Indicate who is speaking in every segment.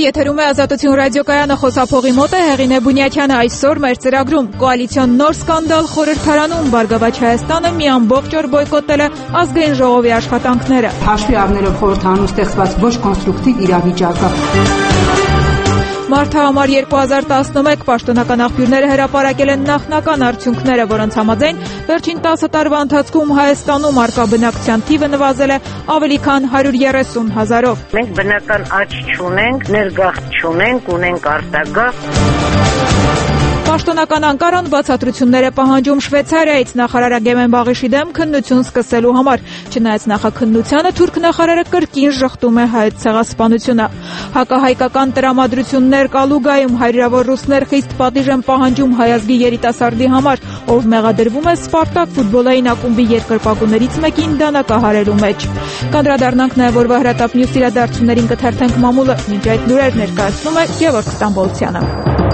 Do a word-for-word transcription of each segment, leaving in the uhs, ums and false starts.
Speaker 1: Եթերում է Ազատություն ռադիոկայանը, խոսափողի մոտ է Հեղինե Բունյաթյանը։ Այսօր մեր ծրագրում կոալիցիոն նոր սկանդալ խորհրդարանում, Բարգավաճ Հայաստանը մի ամբողջ օր բոյկոտել է ազգային ժողովի աշխատանքները։
Speaker 2: Հաշվի առնելով խորհրդարանում ստեղծված ոչ կոնստրուկտիվ իրավիճակը։
Speaker 1: Մարտահամար երկու հազար տասնմեկ պաշտոնական աղբյուրները հրապարակել են նախնական արդյունքները, որոնց համաձայն վերջին տասը տարվա ընթացքում Հայաստանում առկա բնակչության թիվը նվազել է ավելի քան հարյուր երեսուն հազարով։
Speaker 3: Մենք բնական աճ չունենք, ներգաղթ չունենք, ունենք արտագաղթ։
Speaker 1: Պաշտոնական Անկարան բացատրություններ է պահանջում Շվեյցարիայից նախարար Գեմեն Բաղիշի դեմ քննություն սկսելու համար։ Չնայած նախաքննությանը, թուրք նախարարը կրկին ժխտում է հայոց ցեղասպանությունը։ Հակահայկական տրամադրություններ Կալուգայում հարյուրավոր ռուսներ խիստ պատիժ են պահանջում հայ ազգի երիտասարդի համար, ով մեղադրվում է Սպարտակ ֆուտբոլային ակումբի երկրպագուներից մեկին դանակահարելու մեջ։ Կանդրադառնանք նաև օրվա հրատապ նյուս իրադարձություններին կթերթենք մամուլը։ Մինչ այդ լուրեր ներկայացնում է Գևորգ Ստամբոլցյանը։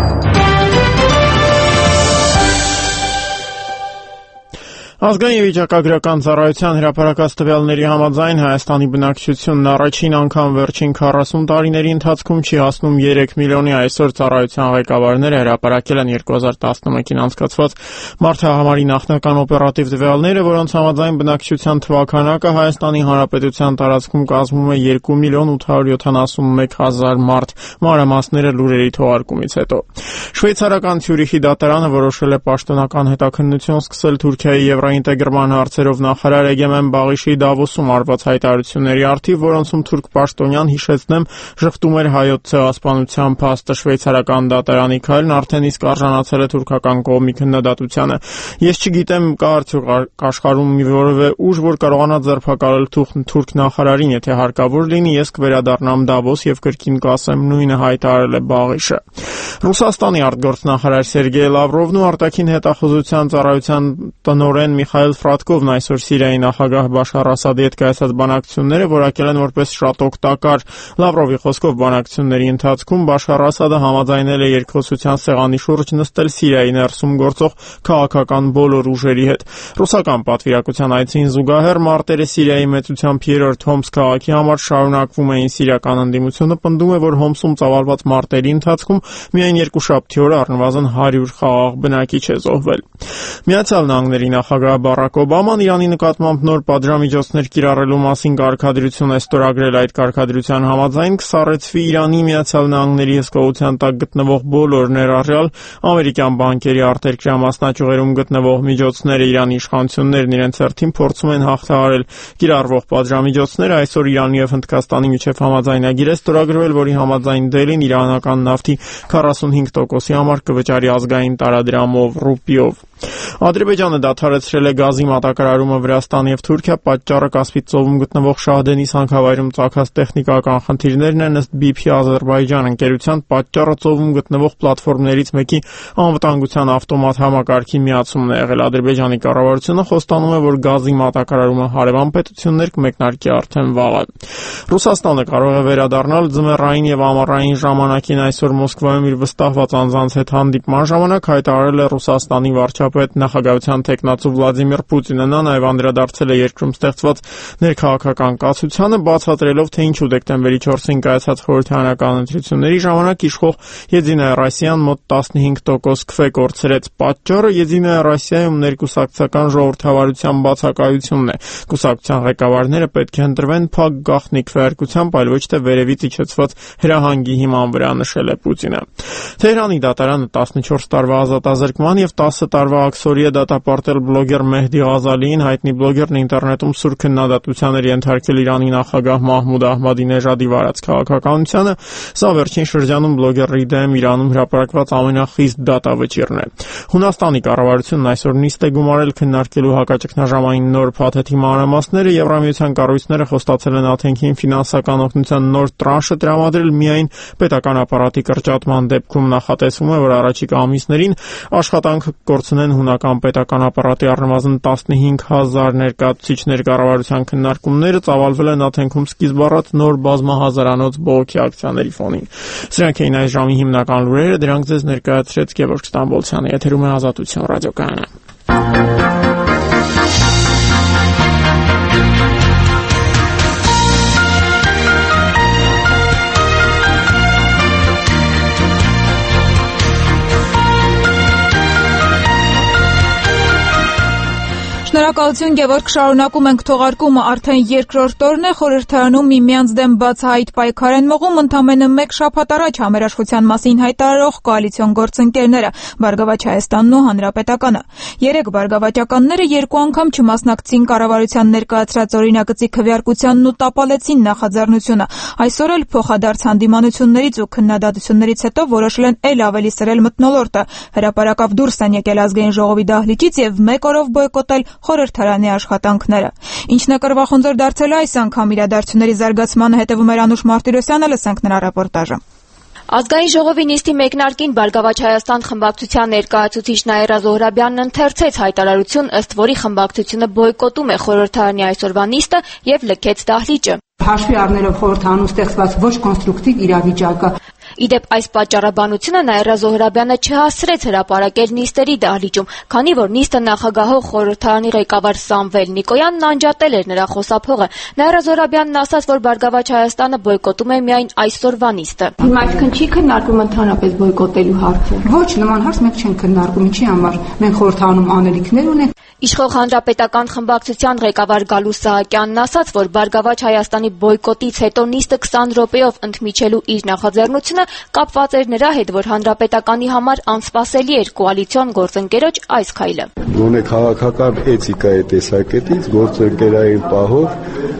Speaker 4: Ազգային վիճակագրական ծառայության հրապարակած տվյալների համաձայն Հայաստանի բնակչությունն առաջին անգամ վերջին քառասուն տարիների ընթացքում չի հասնում երեք միլիոնի, այսօր ծառայության ղեկավարները հրապարակել են երկու հազար տասնմեկին անցկացված մարտահամարի նախնական օպերատիվ տվյալները, որոնց համաձայն բնակչության թվաքանակը Հայաստանի Հանրապետության տարածքում կազմում է երկու միլիոն ութ հարյուր յոթանասունմեկ հազար մարդ։ Մանրամասները լուրերի թողարկումից հետո։ Շվեյցարական Ցյուրիխի դատարանը որոշել է պաշտոնական հետաքննություն սկսել Թուրքիայի եւ ինտեգրման հարցերով նախարար Էգեմեն Բաղիշի Դավոսում արված հայտարարությունների առթիվ, որոնցում թուրք պաշտոնյան, հիշեցնեմ, ժխտում էր հայոց ցեղասպանության փաստը։ Շվեյցարական դատարանի քայլն արդեն իսկ արժանացել է թուրքական կողմի քննադատությանը։ Ես չգիտեմ, կա արդյոք աշխարհում մի որևէ ուժ, որ կարողանա ձերբակալել թուրք նախարարին, եթե հարկավոր լինի, ես կվերադառնամ Դավոս եւ կրկին կասեմ նույնը, հայտարարել է Բաղիշը։ Ռուսաստանի արտգործնախարար Սերգեյ Լավրովն ու արտաքին հետախուզության ծառայության տնօրեն Միխայել Ֆրատկովն այսօր Սիրիայի նախագահ Բաշար Ասադի հետ կայացած բանակցությունները որակել են որպես շատ օգտակար։ Լավրովի խոսքով բանակցությունների ընթացքում Բաշար Ասադը համաձայնել է երկխոսության սեղանի շուրջ նստել Սիրիայի ներսում գործող քաղաքական բոլոր ուժերի հետ։ Ռուսական պատվիրակության այցին զուգահեռ մարտերը Սիրիայի մեծությամբ երրորդ Հոմս քաղաքի համար շարունակվում էին։ Սիրիական ընդդիմությունը պնդում է, որ Հոմսում ծավալված մարտերի ընթացքում միայն երկուշաբթի օրը առնվազն հարյուր խաղաղ բնակիչ է զոհվել։ Միացյալ Նահանգների նախագահ Բարակ Օբաման Իրանի նկատմամբ նոր պատժամիջոցներ կիրառելու մասին կարգադրություն է ստորագրել։ Այդ կարգադրության համաձայն կսառեցվի Իրանի, Միացյալ Նահանգների հսկողության տակ գտնվող բոլոր ներառյալ ամերիկյան բանկերի արտերկրյա մասնաճյուղերում գտնվող միջոցները։ Իրանի իշխանություններն իրենց հերթին փորձում են հաղթահարել կիրառվող պատժամիջոցները։ Այսօր Իրանի եւ Հնդկաստանի միջև համաձայնագիր է ստորագրվել, որի համաձայն Դելին իրանական նավթի քառասունհինգ տոկոսի համար կվճարի ազգային տարադրամով ռուպիով։ Ադրբեջանը դադարեցրել է գազի մատակարարումը Վրաստան եւ Թուրքիա, պատճառը Կասպից ծովում գտնվող Շահդենիս հանքավայրում ծագած տեխնիկական խնդիրներն են, ըստ բի փի Ադրբեջան ընկերության պատճառը ծովում գտնվող պլատֆորմներից մեկի անվտանգության ավտոմատ համակարգի միացումն է եղել։ Ադրբեջանի կառավարությունը խոստանում է, որ գազի մատակարարումը հարևան պետություններ կմեկնարկի արդեն վաղը։ Ռուսաստանը կարող է վերադառնալ ձմեռային եւ ամառային ժամանակին։ Այսօր Մոսկվայում իր վստահված անձանց հետ հանդիպման ժամանակ հայտարարել է Ռուսաստանի վարչապետ նախագահության տեխնացու Վլադիմիր Պուտինը։ Նա նաև անդրադարձել է երկրում ստեղծված ներքաղաքական կացությանը, բացատրելով, թե ինչու դեկտեմբերի չորսին կայացած խորհրդարանական ընտրությունների ժամանակ իշխող Եդինայա Ռոսիան մոտ տասնհինգ տոկոս քվե կորցրեց։ Պատճառը Եդինայա Ռոսիայում ներկուսակցական ժողովրդավարության բացակայությունն է։ Կուսակցության ղեկավարները պետք է ընտրվեն փակ գաղտնի քվեարկությամբ, այլ ոչ թե վերևից իջեցված հրահանգի հիման վրա, նշել է Պուտինը։ Թեհրանի դատարանը տասնչորս տարվա ազատազրկման եւ տասը տարվա աքսորի է դատապարտել բլոգեր Մեհդի Ղազալիին։ Հայտնի բլոգերն ինտերնետում սուր քննադատության էր ենթարկել Իրանի նախագահ Մահմուդ Ահմադինեժադի վարած քաղաքականությանը։ Սա վերջին շրջանում բլոգերի դեմ Իրանում հրապարակված ամենախիստ դատավճիռն է։ Հունաստանի կառավարությունն այսօր նիստ է գումարել քննարկելու հակաճգնաժամային նոր փաթեթի մանրամասները։ Եվրամիության կառույցները խոստացել են Աթենքին ֆինանսական օգնության նոր տրանշը տրամադրել միայն պետական ապարատի կրճատման դեպքում։ Նախատեսվում է, որ առաջիկա ամիսներին աշխատանքը կորցնեն հունական պետական ապարատի առնվազն տասնհինգ հազար ներկայացուցիչներ։ Կառավարության քննարկումները ծավալվել են Աթենքում սկիզբ առած նոր բազմահազարանոց բողոքի ակցիաների ֆոնին։ Սրանք էին այս ժամի հիմնական լուրերը, դրանք ձեզ ներկայացրեց Գևորգ Ստամբոլցյանը։ Եթերում է Ազատություն ռադիոկայանը։
Speaker 1: Շնորհակալություն, Գևորգ, շարունակում ենք թողարկումը, արդեն երկրորդ օրն է, խորհրդարանում միմյանց դեմ բացահայտ պայքար են մղում ընդամենը մեկ շաբաթ առաջ համերաշխության մասին հայտարարող կոալիցիոն գործընկերները՝ Բարգավաճ Հայաստանն ու Հանրապետականը։ Երեք բարգավաճականները երկու անգամ չմասնակցին կառավարության ներկայացրած օրինագծի քվեարկությանն ու տապալեցին նախաձեռնությունը։ Այսօր էլ փոխադարձ հանդիմանություններից ու քննադատություններից հետո որոշել են էլ ավելի սրել մթնոլորտը, հրապարակավ դուրս են եկել ազգային ժողովի դահլիճից եւ մեկ օրով բոյկոտել խորհրդարանի աշխատանքները։ Ինչն է կռվախունձոր դարձել այս անգամ իրադարձությունների զարգացմանը հետևում էր Անուշ Մարտիրոսյանը, լսենք նրա ռեպորտաժը։
Speaker 5: Ազգային ժողովի նիստի մեկնարկին Բարգավաճ Հայաստան խմբակցության ներկայացուցիչ Նաիրա Զոհրաբյանն ընթերցեց հայտարարություն, ըստ որի խմբակցությունը բոյկոտում է խորհրդարանի այսօրվա նիստը եւ լքեց դահլիճը։
Speaker 2: Հաշվի առնելով խորհրդարանում ստեղծված ոչ կոնստրուկտիվ իրավիճակը,
Speaker 5: Իդեպ այս պատճառաբանությունը Նաիրա Զոհրաբյանը չհասցրեց հրապարակել նիստերի դահլիճում, քանի որ նիստը նախագահող խորհրդարանի ղեկավար Սամվել Նիկոյանն անջատել էր նրա խոսափողը։ Նաիրա Զոհրաբյանն ասաց, որ Բարգավաճ Հայաստանը բոյկոտում է միայն այսօրվա նիստը։
Speaker 6: Հիմա այսքան չի քննարկում ընդհանրապես բոյկոտելու հարցը։
Speaker 2: Ոչ, նման հարց մենք չենք քննարկում, ինչի համար։ Մենք խորհրդարանում անելիքներ ունենք։
Speaker 5: Իշխող հանրապետական խմբակցության ղեկավար Գալուս Սահակյանն ասաց, որ Բարգավաճ Հայաստանի բոյկոտից հետո նիստը քսան րոպեով ընդմիջելու իր նախաձեռնությունը կապված էր նրա հետ, որ հանրապետականի համար անսպասելի էր կոալիցիոն գործընկերոջ այս քայլը։
Speaker 7: Գոնե քաղաքական էթիկայի տեսակետից գործընկերային պահով,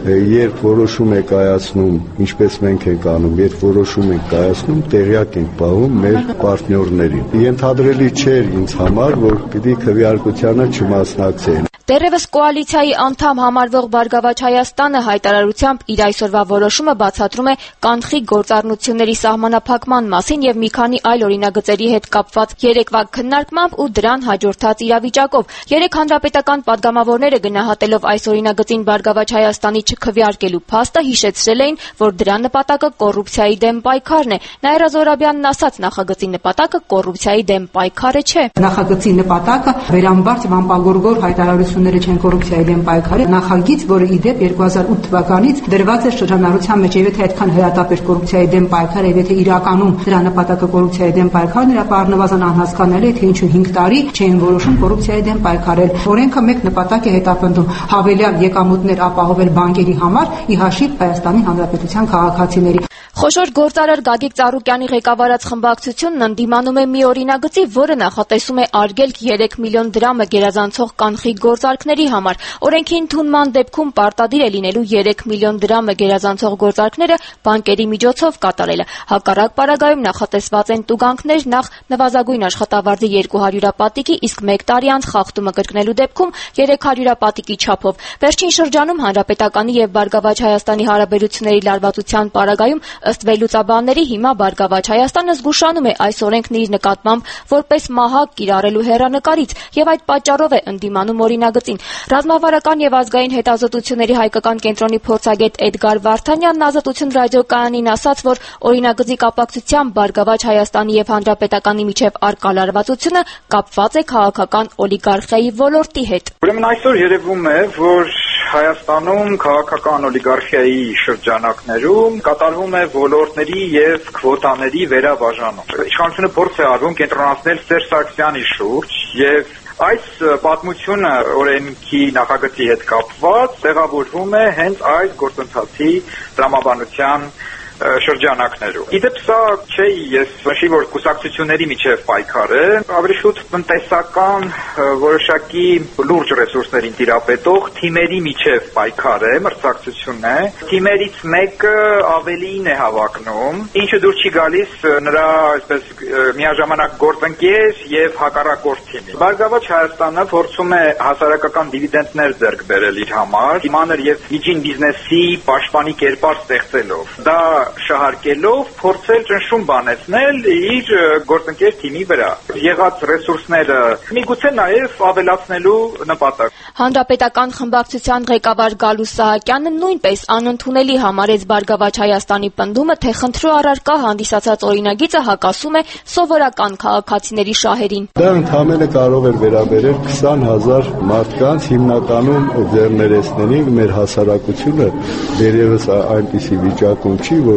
Speaker 7: երբ որոշում է կայացնում, ինչպես մենք ենք անում, երբ որոշում ենք կայացնում, տեղյակ ենք պահում մեր պարտներներին։ Ենթադրելի չէր ինձ համար, որ պիտի քվեարկությանը չմասնակցեն։
Speaker 5: Դեռևս կոալիցիայի անդամ համարվող Բարգավաճ Հայաստանը հայտարարությամբ իր այսօրվա որոշումը բացատրում է կանխիկ գործառնությունների սահմանափակման մասին եւ մի քանի այլ օրինագծերի հետ կապված երեկվա քննարկմամբ ու դրան հաջորդած իրավիճակով։ Երեք հանրապետական падգամավորները գնահատելով այս օրինագծին Բարգավաճ Հայաստանի չքվեարկելու փաստը հիշեցրել էին, որ դրա նպատակը կոռուպցիայի դեմ պայքարն է։ Նաիրա Զոհրաբյանն ասաց, նախագծի նպատակը կոռուպցիայի դեմ պայքարը չէ։
Speaker 2: Նախագծի նպատակը վերամբարձ վամպագորգոր հայտարարությունները չեն կոռուպցիայի դեմ պայքարի, նախագիծ, որը ի դեպ երկու հազար ութ թվականից դրված էր շրջանառության մեջ, եւ եթե այդքան հրատապ էր կոռուպցիայի դեմ պայքարը, եւ եթե իրականում դրա նպատակը կոռուպցիայի դեմ պայքարն էր, ապա առնվազն անհասկանալի է, թե ինչու հինգ տարի չէին որոշում կոռուպցիայի դեմ պայքարել։ Օրենքը մեկ նպատակ է հետապնդում՝ հավելյալ եկամուտներ ապահովել բանկերի համար՝ ի հաշիվ Հայաստանի Հանրապետության քաղաքացիների։
Speaker 5: Խոշոր գործարար Գագիկ Ծառուկյանի ղեկավարած խմբակցությունն ընդդիմանում է մի օրինագծի, որը նախատեսում է արգելք երեք միլիոն դրամը գերազանցող կանխիկ գործարքների համար։ Օրենքի ընդունման դեպքում պարտադիր է լինելու երեք միլիոն դրամը գերազանցող գործարքները բանկերի միջոցով կատարելը։ Հակառակ պարագայում նախատեսված են տուգանքներ նախ նվազագույն աշխատավարձի երկու հարյուրապատիկի, իսկ մեկ տարի անց խախտումը կրկնելու դեպքում երեք հարյուրապատիկի չափով։ Վերջին շրջանում Հանրապետականի եւ Բարգավաճ Հայաստանի հարաբերությունների լարվածության պարագայում ըստ վերլուծաբանների հիմա Բարգավաճ Հայաստանը զգուշանում է այս օրենքն իր նկատմամբ որպես մահակ կիրառելու հեռանկարից եւ այդ պատճառով է ընդդիմանում օրինագծին։ Ռազմավարական եւ ազգային հետազոտությունների հայկական կենտրոնի փորձագետ Էդգար Վարդանյանն Ազատություն ռադիոկայանին ասաց, որ օրինագծի կապակցությամբ Բարգավաճ Հայաստանի եւ Հանրապետականի միջև առկա լարվածությունը կապված է քաղաքական օլիգարխիայի ոլորտի հետ։
Speaker 8: Ուրեմն այսօր երևում է, որ Հայաստանում քաղաքական օլիգարխիայի շրջանակներում կատարվում է ոլորտների եւ քվոտաների վերաբաժանում։ Իշխանությունը փորձ է արվում կենտրոնացնել Սերժ Սարգսյանի շուրջ եւ այս պատմությունը օրենքի նախագծի հետ կապված տեղավորվում է հենց այս գործընթացի տրամաբանության շրջանակներում։ Իդեպ սա չէ, ես նշի, որ կուսակցությունների միջև պայքար է, ավելի շուտ տնտեսական որոշակի լուրջ ռեսուրսներին տիրապետող թիմերի միջև պայքար է, մրցակցություն է։ Թիմերից մեկը ավելին է հավակնում, ինչը դուր չի գալիս նրա, այսպես միաժամանակ գործընկեր եւ հակառակորդ թիմի։ Բարգավաճ Հայաստանը փորձում է հասարակական դիվիդենդներ ձեռք բերել իր համար, մանր եւ միջին բիզնեսի պաշտպանի կերպար ստեղծելով։ Դա շահարկելով փորձել ճնշում բանեցնել իր գործընկեր թիմի վրա։ Եղած ռեսուրսները միգուցե նաև ավելացնելու նպատակ։
Speaker 5: Հանրապետական խմբակցության ղեկավար Գալուս Սահակյանը նույնպես անընդունելի համարեց Բարգավաճ Հայաստանի պնդումը, թե խնդրու առարկա հանդիսացած օրինագիծը հակասում է սովորական քաղաքացիների շահերին։
Speaker 7: Դա ընդհանրապես կարող էր վերաբերել քսան հազար մարդկանց, հիմնականում ձեռներեցներին մեր հասարակությունը դերևս այնպիսի վիճակում չի, որ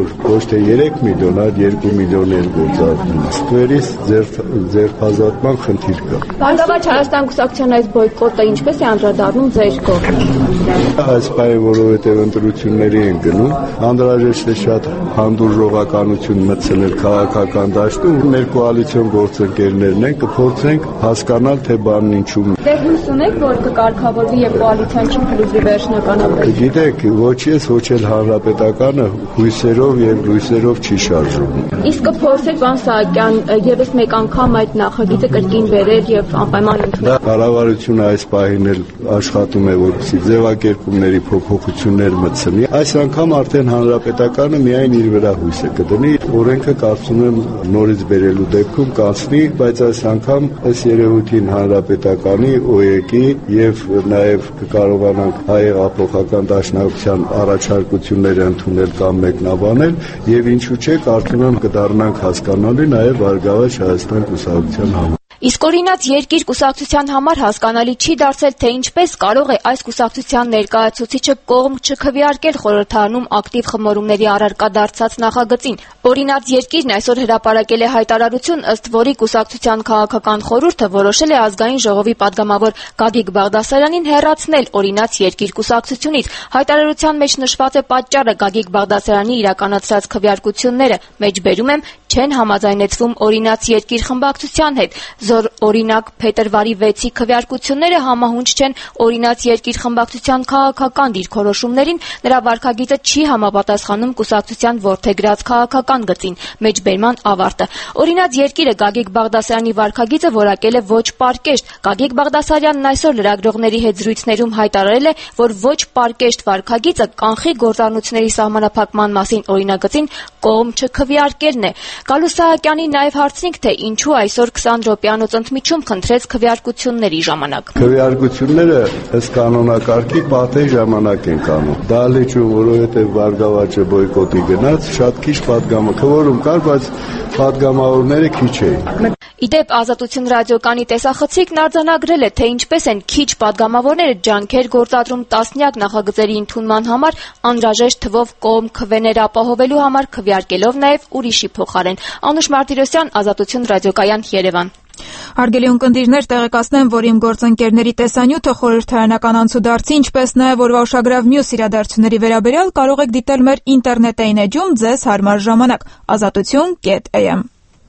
Speaker 7: որ ոչ թե երեք միլիոն, այլ երկու միլիոներ գործարկում։ Ստվերից ձերբազատման խնդիր կա։
Speaker 6: Բարգավաճ Հայաստան կուսակցության այս բոյկոտը ինչպես է անդրադառնում ձեր կողմից։
Speaker 7: Այս պահի որովհետև ընտրությունների են գնում, անհրաժեշտ է շատ հանդուրժողականություն մտցնել քաղաքական դաշտում, մեր կոալիցիոն գործընկերներն են, կփորձենք հասկանալ, թե բանն ինչու։
Speaker 6: Դեր հույս ունեք, որ կկարգավորվի եւ կոալիցիան չի փլուզվի վերջնականապես։
Speaker 7: Գիտեք, ոչ ես, ոչ էլ հանրապետականը հույսերով եւ լույսերով չի շարժվում։
Speaker 6: Իսկ կփորձեք պարոն Սահակյան եւս մեկ անգամ այդ նախագիծը կրկին բերել եւ անպայման ընդունել։
Speaker 7: Կառավարությունը այս պահին էլ աշխատում է, որպեսզի ձևակերպումների փոփոխություններ մտցնի։ Այս անգամ արդեն հանրապետականը միայն իր վրա հույսը կդնի, օրենքը կարծում եմ նորից բերելու դեպքում կանցնի, բայց այս անգամ ըստ երևույթին հանրապետականի, ՕԵԿ-ի եւ նաեւ կկարողանանք հայ հեղափոխական դաշնակցության առաջարկությունները ընդունել կամ մեկնաբանել եւ ինչու՞ չէ, կարծում եմ կդառնանք հասկանալի նաեւ Բարգավաճ Հայաստան կուսակցության համար։
Speaker 5: Իսկ օրինաց երկիր կուսակցության համար հասկանալի չի դարձել, թե ինչպես կարող է այս կուսակցության ներկայացուցիչը կողմ չքվեարկել խորհրդարանում ակտիվ խմորումների առարկա դարձած նախագծին։ Օրինաց երկիրն այսօր հրապարակել է հայտարարություն, ըստ որի կուսակցության քաղաքական խորհուրդը որոշել է ազգային ժողովի падգամավոր Գագիկ Բաղդասարյանին հեռացնել օրինաց երկիր կուսակցությունից։ Հայտարարության մեջ նշված է պատճառը Գագիկ Բաղդասարյանի իրականացրած քվեարկությունները, մեջբերում եմ, չեն համաձայնեցվում օրինաց երկիր խմբակցության հետ։ Զոր օրինակ փետրվարի վեցի քվեարկությունները համահունչ չեն օրինաց երկիր խմբակցության քաղաքական դիրքորոշումներին, նրա վարքագիծը չի համապատասխանում կուսակցության որդեգրած քաղաքական գծին, մեջբերման ավարտը։ Օրինաց երկիրը Գագիկ Բաղդասարյանի վարքագիծը որակել է ոչ պարկեշտ։ Գագիկ Բաղդասարյանն այսօր լրագրողների հետ զրույցներում հայտարարել է, որ ոչ պարկեշտ վարքագիծը կանխիկ գործառնությունների սահմանափակման մասին օրինագծին կողմ չքվեարկելն է։ Գալուս Սահակյանի նաև հարցնենք, թե ինչու այսօր քսան րոպեանոց ընդմիջում խնդրեց քվեարկությունների ժամանակ։
Speaker 7: Քվեարկությունները ըստ կանոնակարգի պատեհ ժամանակ են կանում։ Դա լիճու, որովհետև Բարգավաճը բոյկոտի գնաց, շատ քիչ պատգամը քվորում կար, բայց պատգամավորները քիչ էին։
Speaker 5: Իդեպ Ազատություն ռադիոկանի տեսախցիկն արձանագրել է, թե ինչպես են քիչ падգամավորները ջանքեր գործադրում տասնյակ նախագծերի ընդունման համար, անհրաժեշտ թվով կողմ քվեներ ապահովելու համար քվեարկելով նաև ուրիշի փոխարեն։ Անուշ Մարտիրոսյան, Ազատություն ռադիոկայան, Երևան։
Speaker 1: Հարգելի ունկնդիրներ, տեղեկացնեմ, որ իմ գործընկերների տեսանյութը խորհրդարանական անցուդարձի, ինչպես նաև օրվա ուշագրավ մյուս իրադարձությունների վերաբերյալ կարող եք դիտել մեր ինտերնետային էջում ձեզ հարմար ժամանակ ազատություն կետ էյ էմ։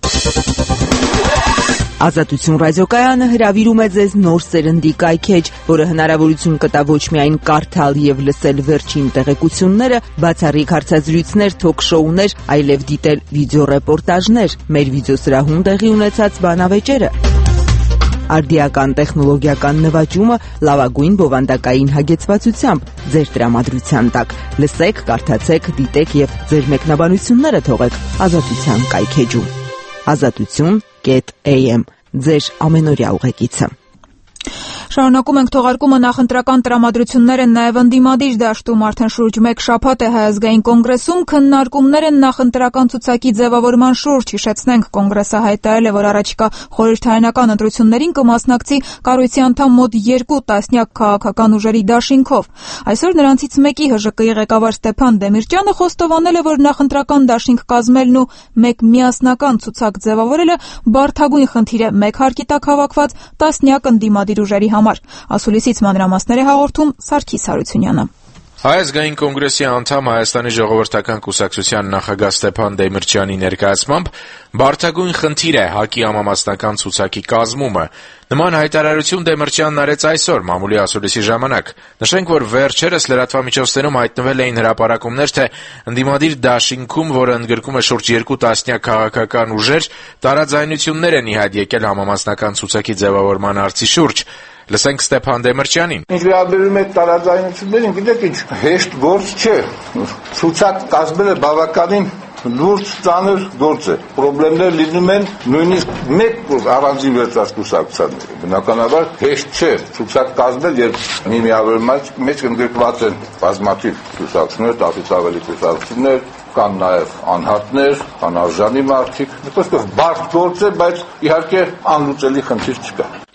Speaker 9: Ազատություն ռադիոկայանը հրավիրում է ձեզ նոր սերնդի կայքեջ, որը հնարավորություն կտա ոչ միայն կարդալ եւ լսել վերջին տեղեկությունները, բացառիկ հարցազրույցներ, թոք-շոուներ, այլև դիտել վիդեոռեպորտաժներ, մեր վիդեոսրահում տեղի ունեցած բանավեճերը, արդիական տեխնոլոգիական նվաճումը լավագույն բովանդակային հագեցվածությամբ ձեր տրամադրության տակ։ Լսեք, կարդացեք, դիտեք եւ ձեր մեկնաբանությունները թողեք Ազատության կայքեջում։ Ազատություն կետ էյ էմ ձեր ամենօրյա ուղեկիցը։
Speaker 1: Շարունակում ենք թողարկումը նախընտրական տրամադրություններ են նաև ընդդիմադիր դաշտում արդեն շուրջ մեկ շաբաթ է Հայ ազգային կոնգրեսում քննարկումներ են նախընտրական ցուցակի ձևավորման շուրջ։ Հիշեցնենք, կոնգրեսը հայտարարել է, որ առաջիկա խորհրդարանական ընտրություններին կմասնակցի կառույցի անդամ մոտ երկու տասնյակ քաղաքական ուժերի դաշինքով։ Այսօր նրանցից մեկի հ ժ կ-ի ղեկավար Ստեփան Դեմիրճյանը խոստովանել է, որ նախընտրական դաշինք կազմելն ու մեկ միասնական ցուցակ ձևավորելը բարդագույն խնդիր է մեկ հարկի տակ հավաքված տասնյակ ընդդիմադիր ուժերի համար։ Ասուլիսից մանրամասներ է հաղորդում Սարգիս Հարությունյանը։
Speaker 10: Հայ ազգային կոնգրեսի անդամ Հայաստանի ժողովրդական կուսակցության նախագահ Ստեփան Դեմիրճյանի ներկայացմամբ բարդագույն խնդիր է ՀԱԿ-ի համամասնական ցուցակի կազմումը։ Նման հայտարարություն Դեմիրճյանն արեց այսօր մամուլի ասուլիսի ժամանակ։ Նշենք, որ վերջերս լրատվամիջոցներում հայտնվել էին հրապարակումներ, թե ընդդիմադիր դաշինքում, որը ընդգրկում է շուրջ երկու տասնյակ քաղաքական ուժեր, տարաձայնություններ են ի հայտ եկել համամասնական ցուցակի ձևավորման հարցի շուրջ։ Լսենք Ստեփան Դեմիրճյանին։
Speaker 11: Ինչ վերաբերում է տարաձայնություններին, գիտեք ինչ, հեշտ գործ չէ։ Ցուցակ կազմելը բավականին լուրջ ծանր գործ է։ Պրոբլեմներ լինում են նույնիսկ մեկ առանձին վերծած կուսակցությունների։ Բնականաբար հեշտ չէ ցուցակ կազմել, երբ մի միավորման մեջ ընդգրկված են բազմաթիվ կուսակցություններ, տասից ավելի կուսակցություններ, կան նաև անհատներ, անարժանի մարդիկ։ Նույնիսկ բարդ գործ է, բայց իհարկե անլուծելի խնդիր չկա։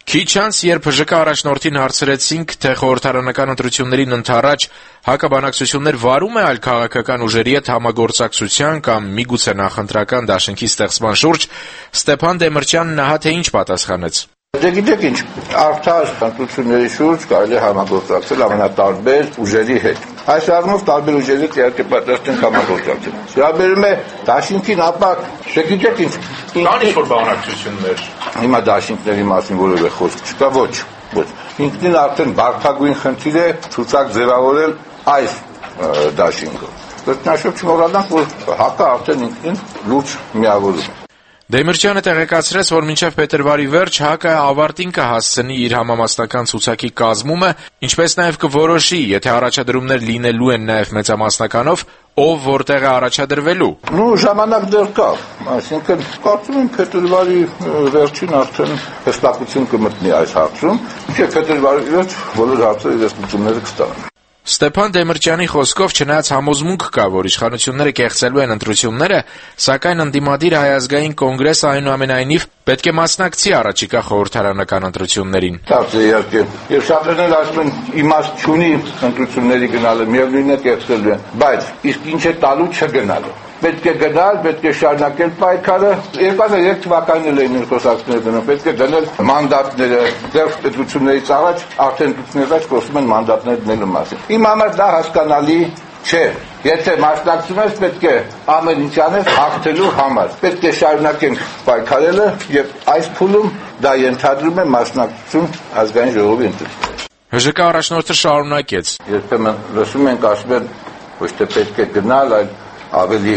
Speaker 10: Քիչ անց, երբ Բժշկի առաջնորդին հարցրեցինք, թե խորհրդարանական ընտրություններին ընդառաջ հակաբանակցություններ վարում է այլ քաղաքական ուժերի հետ համագործակցության կամ միգուցե նախընտրական դաշինքի ստեղծման շուրջ, Ստեփան Դեմիրճյանն ահա թե ինչ պատասխանեց.
Speaker 11: Դե գիտեք ինչ, արդար ընտրությունների շուրջ կարելի է համագործակցել ամենատարբեր ուժերի հետ։ Այս առումով տարբեր ուժերի հետ իհարկե պատրաստ ենք համագործակցել։ Վերաբերում է դաշինքին, ապա չգիտեք ինչ,
Speaker 10: կան ինչ-որ բանակցություններ։
Speaker 11: Հիմա դաշինքների մասին որևէ խոսք չկա, ոչ, ոչ։ Ինքնին արդեն բարդագույն խնդիր է ցուցակ ձևավորել այս դաշինքը։ Կրկնաշոտ չմոռանանք, որ ՀԱԿ-ը արդեն ինքնին լուրջ միավորում է։
Speaker 10: Դեմիրճյանը տեղեկացրեց, որ մինչև փետրվարի վերջ ՀԱԿ-ը ավարտին կհասցնի իր համամասնական ցուցակի կազմումը, ինչպես նաև կորոշի, եթե առաջադրումներ լինելու են նաև մեծամասնականով, ով որտեղ է առաջադրվելու։
Speaker 11: Ну, ժամանակ դեռ կա, այսինքն կարծում եմ փետրվարի վերջին արդեն հստակություն կմտնի այս հարցում, չէ փետրվարի վերջ բոլոր հարցերը իրենց լուծումները կստանան։
Speaker 10: Ստեփան Դեմիրճյանի խոսքով, չնայած համոզմունք կա, որ իշխանությունները կեղծելու են ընտրությունները, սակայն ընդդիմադիր Հայ ազգային կոնգրեսը այնուամենայնիվ պետք է մասնակցի առաջիկա խորհրդարանական ընտրություններին։
Speaker 11: Դարձե իհարկե, եւ շատերն ասում են իմաստ չունի ընտրությունների գնալը, միևնույն է կեղծելու են, բայց իսկ ինչ է տալու չգնալը։ Պետք է գնալ, պետք է շարունակել պայքարը։ երկու հազար երեք թվականին էին խոսակցները դնում, պետք է դնել մանդատները, դեռ ընտրություններից առաջ, արդեն ընտրություններից առաջ խոսում են մանդատներ դնելու մասին։ Իմ համար դա հասկանալի չէ։ Եթե մասնակցում ես, պետք է ամեն ինչ անես հաղթելու համար։ Պետք է շարունակենք պայքարելը եւ այս փուլում դա ենթադրում է մասնակցություն ազգային ժողովի ընտրություններին։
Speaker 10: Բժշկի առաջնորդը շարունակեց.
Speaker 11: Երբեմն լսում ենք ասում են ոչ թե պետք է գնալ, այլ ավելի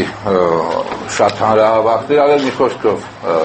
Speaker 11: շատ հանրահավաքներ արել, մի խոսքով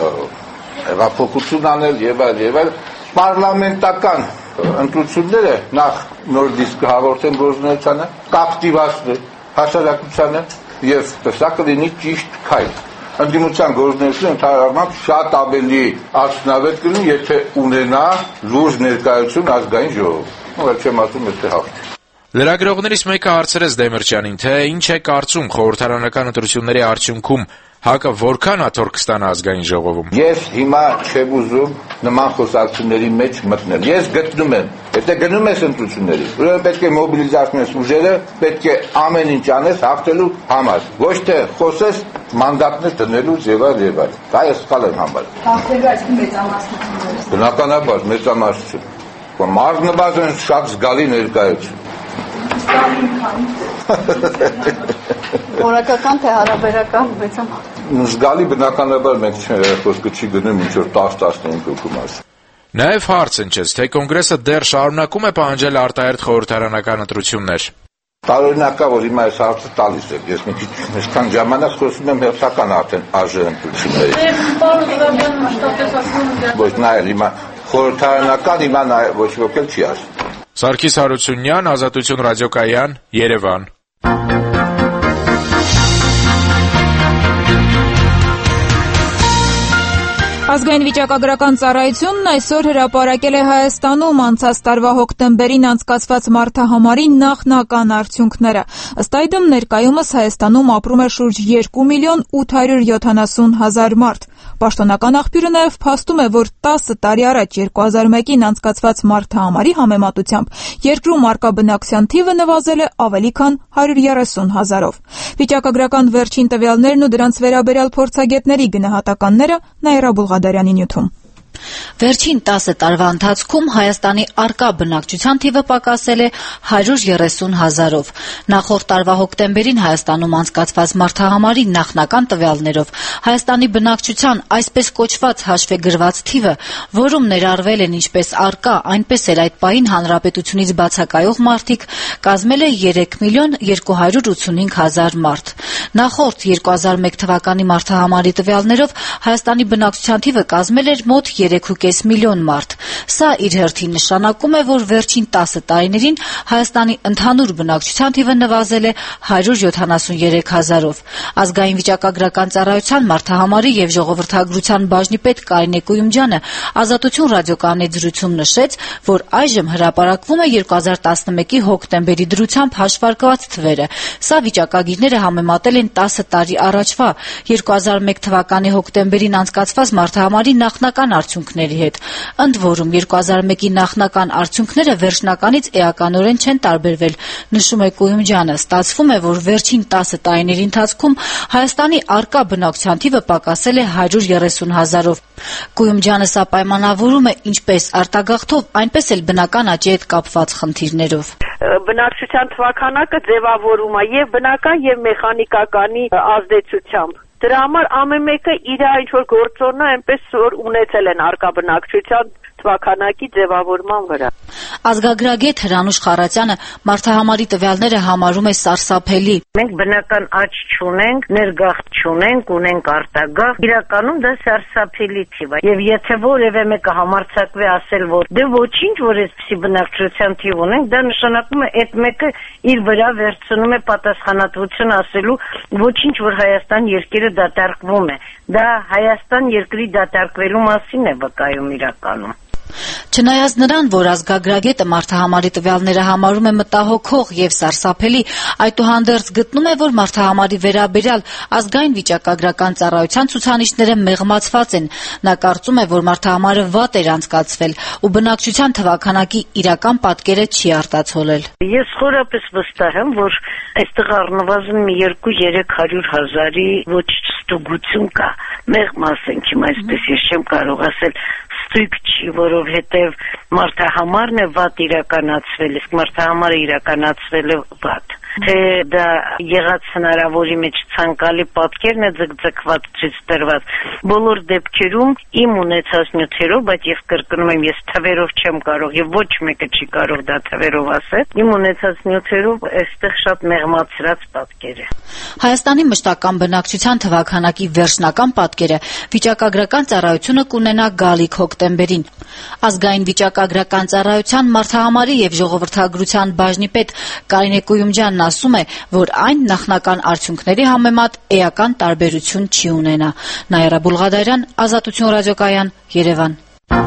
Speaker 11: հեղափոխություն անել եւ այլ եւ այլ պարլամենտական ընտրությունները նախ նոր դիսկ հաղորդեն գործունեությանը, կապտիվացնել հասարակությանը եւ սա կլինի ճիշտ քայլ։ Ընդդիմության գործունեությունը ընդհանրապես շատ ավելի արդյունավետ կլինի, եթե ունենա լուրջ ներկայություն ազգային ժողովում։ Ո՞ր չեմ ասում, եթե հաղթի։
Speaker 10: Լրագրողներից մեկը հարցրեց Դեմիրճյանին, թե ինչ է կարծում խորհրդարանական ընտրությունների արդյունքում ՀԱԿ-ը որքան աթոռ կստանա ազգային ժողովում։
Speaker 11: Ես հիմա չեմ ուզում նման խոսակցությունների մեջ մտնել։ Ես գտնում եմ, եթե գնում ես ընտրությունների, ուրեմն պետք է մոբիլիզացնես ուժերը, պետք է ամեն ինչ անես հաղթելու համար։ Ոչ թե խոսես մանդատներ դնելուց եւ այլ եւ այլ։ Դա ես սխալ եմ համարում։
Speaker 2: Հաղթելու այսքի մեծամասնությունները։
Speaker 11: Բնականաբար մեծամասնություն։ Մարզնբազեն շատ զգալի ներկայություն։
Speaker 6: Որակական թե հարաբերական մեծամասնություն։
Speaker 11: Զգալի բնականաբար մենք խոսքը չի գնում ինչ որ տասը տասնհինգ հոգու մասին։
Speaker 10: Նաև հարց ընչեց, թե կոնգրեսը դեռ շարունակում է պահանջել արտահերթ խորհրդարանական ընտրություններ։
Speaker 11: Տարօրինակա, որ հիմա այս հարցը տալիս եք, ես մի քիչ այսքան ժամանակ խոսում եմ հերթական արդեն ԱԺ ընտրությունների։ Ոչ նայել հիմա խորհրդարանական հիմա ոչ ոք էլ չի ասում։
Speaker 10: Սարգիս Հարությունյան, Ազատություն ռադիոկայան, Երևան։
Speaker 1: Ազգային վիճակագրական ծառայությունն այսօր հրապարակել է Հայաստանում անցած տարվա հոկտեմբերին անցկացված մարդահամարի նախնական արդյունքները։ Ըստ այդմ ներկայումս Հայաստանում ապրում է շուրջ երկու միլիոն ութ հարյուր յոթանասուն հազար մարդ։ Պաշտոնական աղբյուրը նաև փաստում է, որ տասը տարի առաջ երկու հազար մեկին անցկացված մարդահամարի համեմատությամբ երկրում առկա բնակչության թիվը նվազել է ավելի քան հարյուր երեսուն հազարով։ Վիճակագրական վերջին տվյալներն ու դրանց վերաբերյալ փորձագետների գնահատականները Նաիրա Բուլղադարյանի նյութում։
Speaker 12: Վերջին տասը տարվա ընթացքում Հայաստանի առկա բնակչության թիվը պակասել է հարյուր երեսուն հազարով։ Նախորդ տարվա հոկտեմբերին Հայաստանում անցկացված մարդահամարի նախնական տվյալներով Հայաստանի բնակչության այսպես կոչված հաշվեգրված թիվը, որում ներառվել են ինչպես առկա, այնպես էլ այդ պահին հանրապետությունից բացակայող մարդիկ, կազմել է երեք միլիոն երկու հարյուր ութսունհինգ հազար մարդ։ Նախորդ երկու հազար մեկ թվականի մարդահամարի տվյալներով Հայաստանի բնակչության թիվը կազմել էր մոտ երեք ու կես միլիոն մարդ։ Սա իր հերթին նշանակում է, որ վերջին տասը տարիներին Հայաստանի ընդհանուր բնակչության թիվը նվազել է հարյուր յոթանասուն երեք հազարով։ Ազգային վիճակագրական ծառայության մարդահամարի եւ ժողովրդագրության բաժնի պետ Կարինե Կույումջյանը Ազատություն ռադիոկայանի դրությամբ նշեց, որ այժմ հրապարակվում է երկու հազար տասնմեկի հոկտեմբերի դրությամբ հաշվարկված թվերը։ Սա վիճակագիրները համեմատել են տասը տարի առաջվա երկու հազար մեկ թվականի հոկտեմբերին անցկացված մարդահամարի նախնական արդյունքների հետ։ Ընդ որում երկու հազար մեկի նախնական արդյունքները վերջնականից էականորեն չեն տարբերվել, նշում է Կույումջյանը։ Ստացվում է, որ վերջին տասը տարիների ընթացքում Հայաստանի առկա բնակչության թիվը պակասել է հարյուր երեսուն հազարով։ Կույումջյանը սա պայմանավորում է ինչպես արտագաղթով, այնպես էլ բնական աճի հետ կապված խնդիրներով։
Speaker 3: Բնակչության թվաքանակը ձևավորում է եւ բնական եւ մեխանիկականի ազդեցությամբ։ Դրա համար ամեն մեկը իր ինչ որ գործոնը այնպես որ ունեցել են արկա բնակչության թվաքանակի ձևավորման վրա։
Speaker 12: Ազգագրագետ Հրանուշ Խառատյանը մարդահամարի տվյալները համարում է սարսափելի։
Speaker 3: Մենք բնական աճ չունենք, ներգաղթ չունենք, ունենք արտագաղթ։ Իրականում դա սարսափելի թիվ է։ Եվ եթե որևէ մեկը համարձակվի ասել, որ դե ոչինչ, որ այսպիսի բնակչության թիվ ունենք, դա նշանակում է այդ մեկը իր վրա վերցնում է պատասխանատվություն ասելու ոչինչ, որ Հայաստան երկիրը դատարկվում է։ Դա Հայաստան երկրի դատարկվելու մասին է վկայում իրականում։
Speaker 12: Չնայած նրան, որ ազգագրագետը մարդահամարի տվյալները համարում է մտահոգող եւ սարսափելի, այդուհանդերձ գտնում է, որ մարդահամարի վերաբերյալ ազգային վիճակագրական ծառայության ցուցանիշները մեղմացված են։ Նա կարծում է, որ մարդահամարը վատ էր անցկացվել ու բնակչության թվաքանակի իրական պատկերը չի արտացոլել։
Speaker 3: Ես խորապես վստահ եմ, որ այստեղ առնվազն մի երկու-երեք հարյուր հազարի ոչ ստուգություն կա։ Մեղմ ասենք, իմ այսպես ես չեմ կարող ասել ստույգ չի, որովհետև մարդահամարն է վատ իրականացվել, իսկ մարդահամարը իրականացվել է վատ։ Թե դա եղած հնարավորի մեջ ցանկալի պատկերն է ձգձգված ցույց տրված։ Բոլոր դեպքերում իմ ունեցած նյութերով, բայց ես կրկնում եմ, ես թվերով չեմ կարող եւ ոչ մեկը չի կարող դա թվերով ասել։ Իմ ունեցած նյութերով այստեղ շատ մեղմացրած պատկեր է։
Speaker 12: Հայաստանի մշտական բնակչության թվաքանակի վերջնական պատկերը վիճակագրական ծառայությունը կունենա գալիք հոկտեմբերին։ Ազգային վիճակագրական ծառայության մարդահամարի եւ ժողովրդագրության բաժնի պետ Կարինե Կույումջյանն ասում է, որ այն նախնական արդյունքների համեմատ էական տարբերություն չի ունենա։ Նաիրա Բուլղադարյան, Ազատություն ռադիոկայան, Երևան։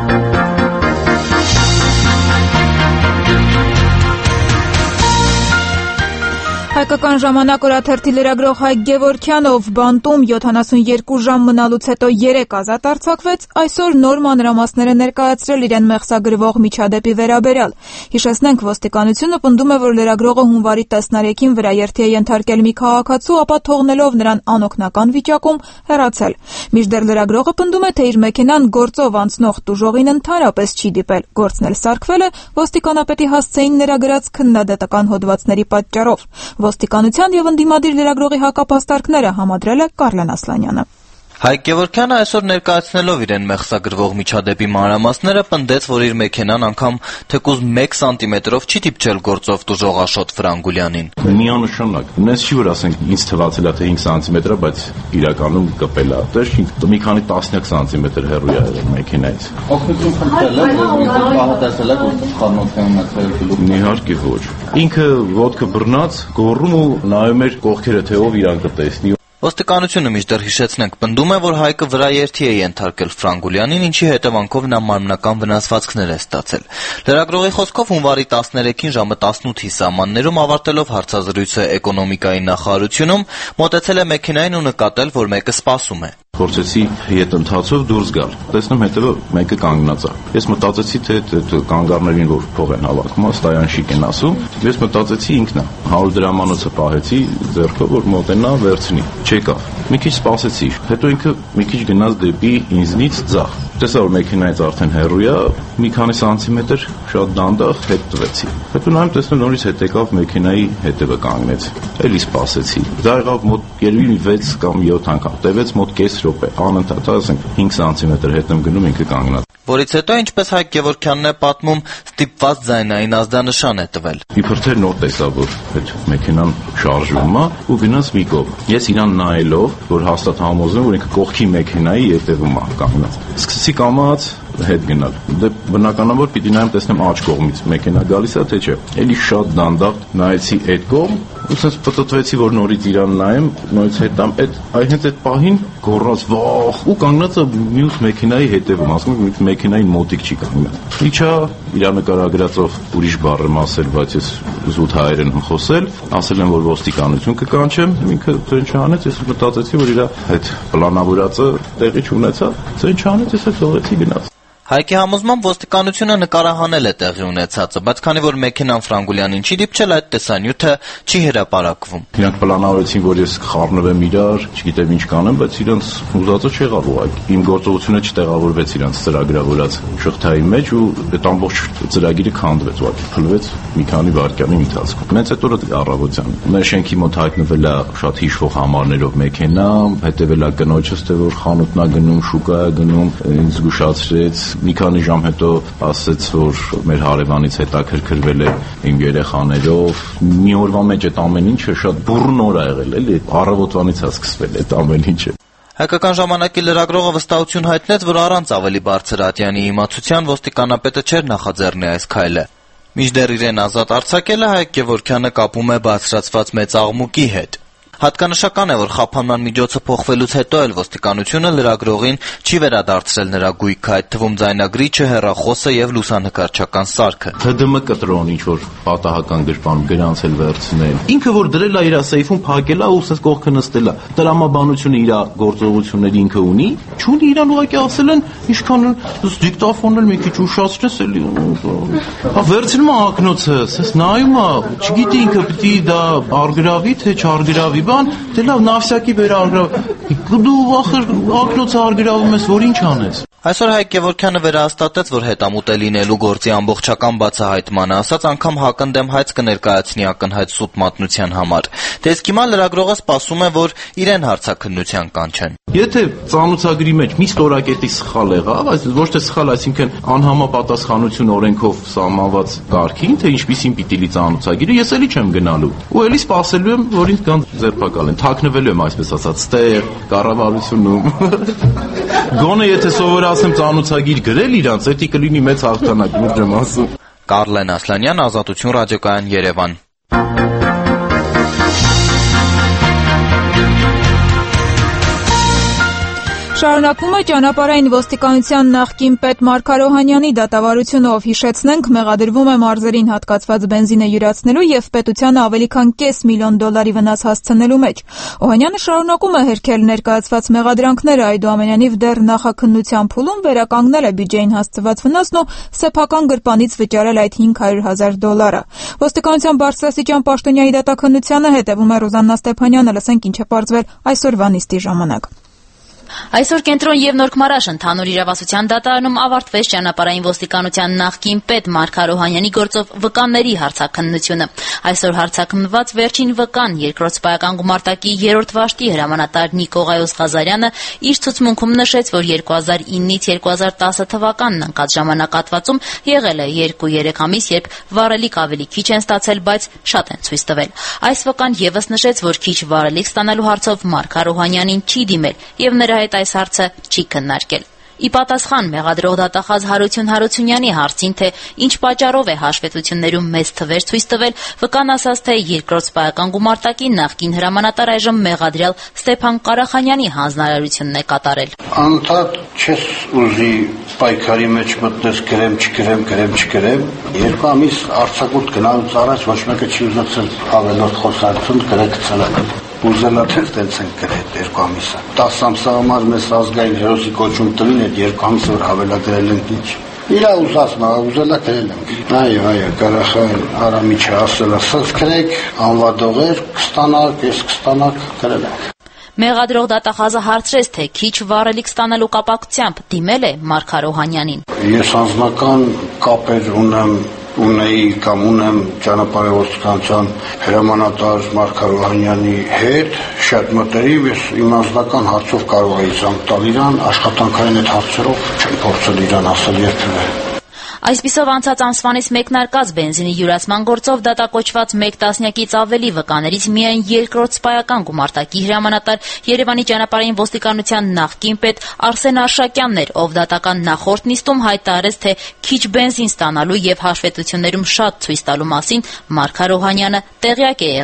Speaker 1: Հայկական ժամանակ օրաթերթի լրագրող Հայկ Գևորգյանով բանտում յոթանասունյոթ ժամ մնալուց հետո երեք ազատ արձակվեց, այսօր նոր մանրամասներ է ներկայացրել իրեն մեղսագրվող միջադեպի վերաբերյալ։ Հիշեցնենք, ոստիկանությունը պնդում է, որ լրագրողը հունվարի տասնարեքին վրաերթի է ենթարկել մի քաղաքացու, ապա թողնելով նրան անօգնական վիճակում հեռացել։ Մինչդեռ լրագրողը պնդում է, թե իր մեքենան գործով անցնող տուժողին ընդհանրապես չի դիպել։ Գործն էլ սարքվել է ոստիկանապետի հասցեին նրա գրած քննադատական հոդվածների պատճառով։ Ոստիկանության եւ ընդդիմադիր լրագրողի հակապաստարկները համադրել է Կարլեն Ասլանյանը։
Speaker 13: Հայկ Գևորգյանը այսօր ներկայացնելով իրեն մեղսագրվող միջադեպի մանրամասները պնդեց, որ իր մեքենան անգամ թեկուզ մեկ սանտիմետրով չի դիպչել գործով տուժող Աշոտ Ֆրանգուլյանին։
Speaker 14: Միանշանակ։ Նես չի որ ասենք ինձ թվացել է թե հինգ սանտիմետր է, բայց իրականում կպել է։ Դեռ մի քանի տասնյակ սանտիմետր հեռու է եղել մեքենայից։
Speaker 15: Օգնություն խնդրել եք, որ պահատացել եք խառնոցային
Speaker 14: Իհարկե ոչ։ Ինքը ոտքը բռնած գոռում ու նայում էր կողքերը, թե ով իրան կտեսնի։
Speaker 13: Ոստիկանությունը մինչդեռ հիշեցնենք պնդում է, որ Հայկը վրաերթի է ենթարկել Ֆրանգուլյանին, ինչի հետևանքով նա մարմնական վնասվածքներ է ստացել։ Լրագրողի խոսքով հունվարի տասներեքին ժամը տասնութի սահմաններում ավարտելով հարցազրույցը էկոնոմիկայի նախարարությունում մոտեցել է մեքենային ու նկատել, որ մեկը սպասում է։
Speaker 14: Փորձեցի հետ ընթացով դուրս գալ։ Տեսնում հետևը մեկը կանգնած է։ Ես մտածեցի, թե կանգառներին որ փող են հավաքում, ստայան շիկ են ասում։ Ես մտածեցի ինքն է։ հարյուր դրամանոցը պահեցի ձեռքով, որ մոտենա վերցնի։ Չեկավ։ Մի քիչ սպասեցի։ Հետո ինքը մի քիչ գնաց դեպի ինձնից ձախ։ Տեսա որ մեքենայից արդեն հեռու է, մի քանի սանտիմետր շատ դանդաղ հետ տվեցի։ Հետո նայում տեսնում նորից հետ եկավ մեքենայի հետևը կանգնեց։ Էլի սպասեցի։ Դա եղավ մոտ երևի վեց կամ յոթ անգամ։ Տևեց մոտ կես րոպե։ Անընդհատ ասենք հինգ սանտիմետր հետ եմ գնում ինքը կանգնած։
Speaker 13: Որից հետո, ինչպես Հայկ Գևորգյանն է պատմում, ստիպված ձայնային ազդանշան է տվել։
Speaker 14: Իբր թե նոր տեսա, որ այդ մեքենան շարժվում է ու գնաց մի կողմ։ Ես իրան նայելով, որ հաստատ համոզում, որ ինքը կողքի մեքենայի ետևում է կանգնած։ Սկսեցի կամաց հետ գնալ։ Դե բնականաբար պիտի նայեմ տեսնեմ աջ կողմից մեքենա գալիս է թե չէ։ Էլի շատ դանդաղ նայեցի այդ կողմ, ու sense պատտվեցի, որ նորից իրան նայեմ, նորից հետամ այդ այ հենց այդ պահին գոռաց վախ ու կանգնածը մյուս մեքենայի հետևում, ասում եմ մեքենային մոտիկ չի կանգնած։ Իչա իր նկարագրածով ուրիշ բառ եմ ասել, բայց ես զուտ հայերեն եմ խոսել, ասել եմ որ ոստիկանություն կկանչեմ, ինքը ցեն չանեց, ես մտածեցի որ իր այդ պլանավորածը տեղի չունեցավ, ցեն չանեց, ես էլ թողեցի գնաց։
Speaker 13: Հայկի համոզմամբ ոստիկանությունը նկարահանել է տեղի ունեցածը, բայց քանի որ մեքենան Ֆրանգուլյանին չի դիպչել, այդ տեսանյութը չի հրապարակվում։
Speaker 14: Իրանք պլանավորեցին, որ ես խառնվեմ իրար, չգիտեմ ինչ կանեմ, բայց իրանց ուզածը չեղավ ուղղակի։ Իմ գործողությունը չտեղավորվեց իրանց ծրագրավորած շղթայի մեջ ու այդ ամբողջ ծրագիրը քանդվեց, ուղղակի փլվեց մի քանի վայրկյանի ընթացքում։ Մեծ այդ օրը առավոտյան մեր շենքի մոտ հայտնվել է շատ հիշվող համարներով մեքենա, հետևել է կնոջս, թե որ խանութն է գնում, շուկա է գնում, ինձ զգուշացրեց։ Մի քանի ժամ հետո ասաց, որ մեր հարևանից հետաքրքրվել է իմ երեխաներով։ Մի օրվա մեջ այդ ամեն ինչը շատ բուռն օր ա եղել, էլի առավոտվանից է սկսվել այդ ամեն ինչը։
Speaker 13: Հայկական ժամանակի լրագրողը վստահություն հայտնեց, որ առանց ավելի բարձր ատյանի իմացության ոստիկանապետը չէր նախաձեռնի այս քայլը։ Մինչդեռ իրեն ազատ արձակել է Հայկ Գևորգյանը կապում է բարձրացված մեծ աղմուկի հետ։ Հատկանշական է, որ խափանման միջոցը փոխվելուց հետո էլ ոստիկանությունը լրագրողին չի վերադարձրել նրա գույքը, այդ թվում ձայնագրիչը, հեռախոսը եւ լուսանկարչական սարքը։
Speaker 14: ՀԴՄ կտրոն ինչ որ պատահական գրպան գրանցել վերցնել։ Ինքը որ դրել է իր սեյֆում, փակել է ու ասես կողքը նստել է։ Տրամաբանությունը իր գործողությունների ինքը ունի, չունի իրան ուղղակի ասել են, ինչքան դիկտաֆոնն էլ մի քիչ ուշացրես էլի։ Հա վերցնում է ակնոցը, ասես նայում է, չգիտի ինքը պիտի դա արգրավի թե չարգրավի բան, դե լավ, նավսյակի վեր արգրավ։ Դու վախր ակնոցը արգրավում ես, որ ինչ անես։
Speaker 13: Այսօր Հայկ Գևորգյանը վերահաստատեց, որ հետամուտ է լինելու գործի ամբողջական բացահայտմանը, ասած անգամ հակընդդեմ հայց կներկայացնի ակնհայտ սուտ մատնության համար։ Դե իսկ հիմա լրագրողը սպասում է, որ իրեն հարցաքննության կանչեն։
Speaker 14: Եթե ծանոթագրի մեջ մի ստորակետի սխալ եղավ, այս ոչ թե սխալ, այսինքն անհամապատասխանություն օրենքով սահմանված կարգին, թե ինչպիսին պիտի լի ծանոթագիրը, ես էլի չեմ գնալու։ Ու էլի սպասելու եմ, որ ինձ կան ձերբակալեն, թաքնվելու եմ, այսպես ասած, ստեղ կառավարությունում։ Գոնե եթե սովորացեմ ծանոթագիր գրել իրանց, դա կլինի մեծ հաղթանակ, ուր եմ ասում։
Speaker 13: Կարլեն Ասլանյան, Ազատություն ռադիոկայան, Երևան։
Speaker 1: Շարունակվում է ճանապարհային ոստիկանության նախկին պետ Մարգար Օհանյանի դատավարությունով, հիշեցնենք, մեղադրվում է մարզերին հատկացված բենզինը յուրացնելու եւ պետությանը ավելի քան կես միլիոն դոլարի վնաս հասցնելու մեջ։ Օհանյանը շարունակում է հերքել ներկայացված մեղադրանքները, այդուամենայնիվ դեռ նախաքննության փուլում վերականգնել է բյուջեին հասցված վնասն ու սեփական գրպանից վճարել այդ հինգ հարյուր հազար դոլարը։ Ոստիկանության բարձրաստիճան պաշտոնյայի դատաքննությանը հետևում է Ռոզաննա Ստեփանյանը, լսենք ինչ է պարզվել այսօրվա նիստի ժամանակ։
Speaker 16: Այսօր Կենտրոն եւ Նորքմարաշ ընդհանուր իրավասության դատարանում ավարտվեց ճանապարհային ոստիկանության նախկին պետ Մարգար Օհանյանի գործով վկաների հարցաքննությունը։ Այսօր հարցաքննված վերջին վկան, երկրորդ սպայական գումարտակի երրորդ վաշտի հրամանատար Նիկողայոս Ղազարյանը իր ցուցմունքում նշեց, որ երկու հազար իննից երկու հազար տասը թվականն ընկած ժամանակահատվածում եղել է երկու-երեք ամիս, երբ վառելիք ավելի քիչ են ստացել, բայց շատ են ցույց տվել։ Այս վկան եւս նշեց, որ քիչ վառելիք ստանալու հարցով Մարգար Օհանյանին չի դիմել եւ նրա հետ այս հարցը չի քննարկել։ Ի պատասխան մեղադրող դատախազ Հարություն Հարությունյանի հարցին, թե ինչ պատճառով է հաշվետվություններում մեծ թվեր ցույց տվել, վկան ասաց, թե երկրորդ սպայական գումարտակի նախկին հրամանատար այժմ մեղադրյալ Ստեփան Կարախանյանի հանձնարարությունն է կատարել։
Speaker 17: Անդադ չես ուզի պայքարի մեջ մտնես գրեմ, չգրեմ, գրեմ, չգրեմ։ Երկու ամիս արձակուրդ գնալուց առաջ ոչ մեկը չի ուզեցել ավելորդ խոսակցություն գրել։ Ուզելա թե տենց են գրել երկու ամիսը։ տասը ամսը համար մեզ ազգային հերոսի կոչում տվին այդ երկու ամիսը որ հավելագրել են ինչ։ Իրա ուզածն է, ուզելա գրել եմ։ Այո, այո, Կարախան Արամիչը ասել է, սենց գրեք, անվադողեր կստանաք, ես կստանաք, գրել եմ։
Speaker 16: Մեղադրող դատախազը հարցրեց, թե քիչ վառելիք ստանալու կապակցությամբ դիմել է Մարգար Օհանյանին։
Speaker 17: Ես անձնական կապեր ունեմ ունեի կամ ունեմ ճանապարհի ոստիկանության հրամանատար Մարգար Օհանյանի հետ շատ մտերիմ, ես իմ անձնական հարցով կարող էի զանգ տալ իրան, աշխատանքային այդ հարցերով չեմ փորձել իրան ասել երբևէ։
Speaker 16: Այսպիսով անցած ամսվանից մեկնարկած բենզինի յուրացման գործով դատակոչված մեկ տասնյակից ավելի վկաներից միայն երկրորդ սպայական գումարտակի հրամանատար Երևանի ճանապարհային ոստիկանության նախկին պետ Արսեն Արշակյանն էր, ով դատական նախորդ նիստում հայտարարեց, թե քիչ բենզին ստանալու եւ հաշվետվություններում շատ ցույց տալու մասին Մարգար Օհանյանը տեղյակ է եղել։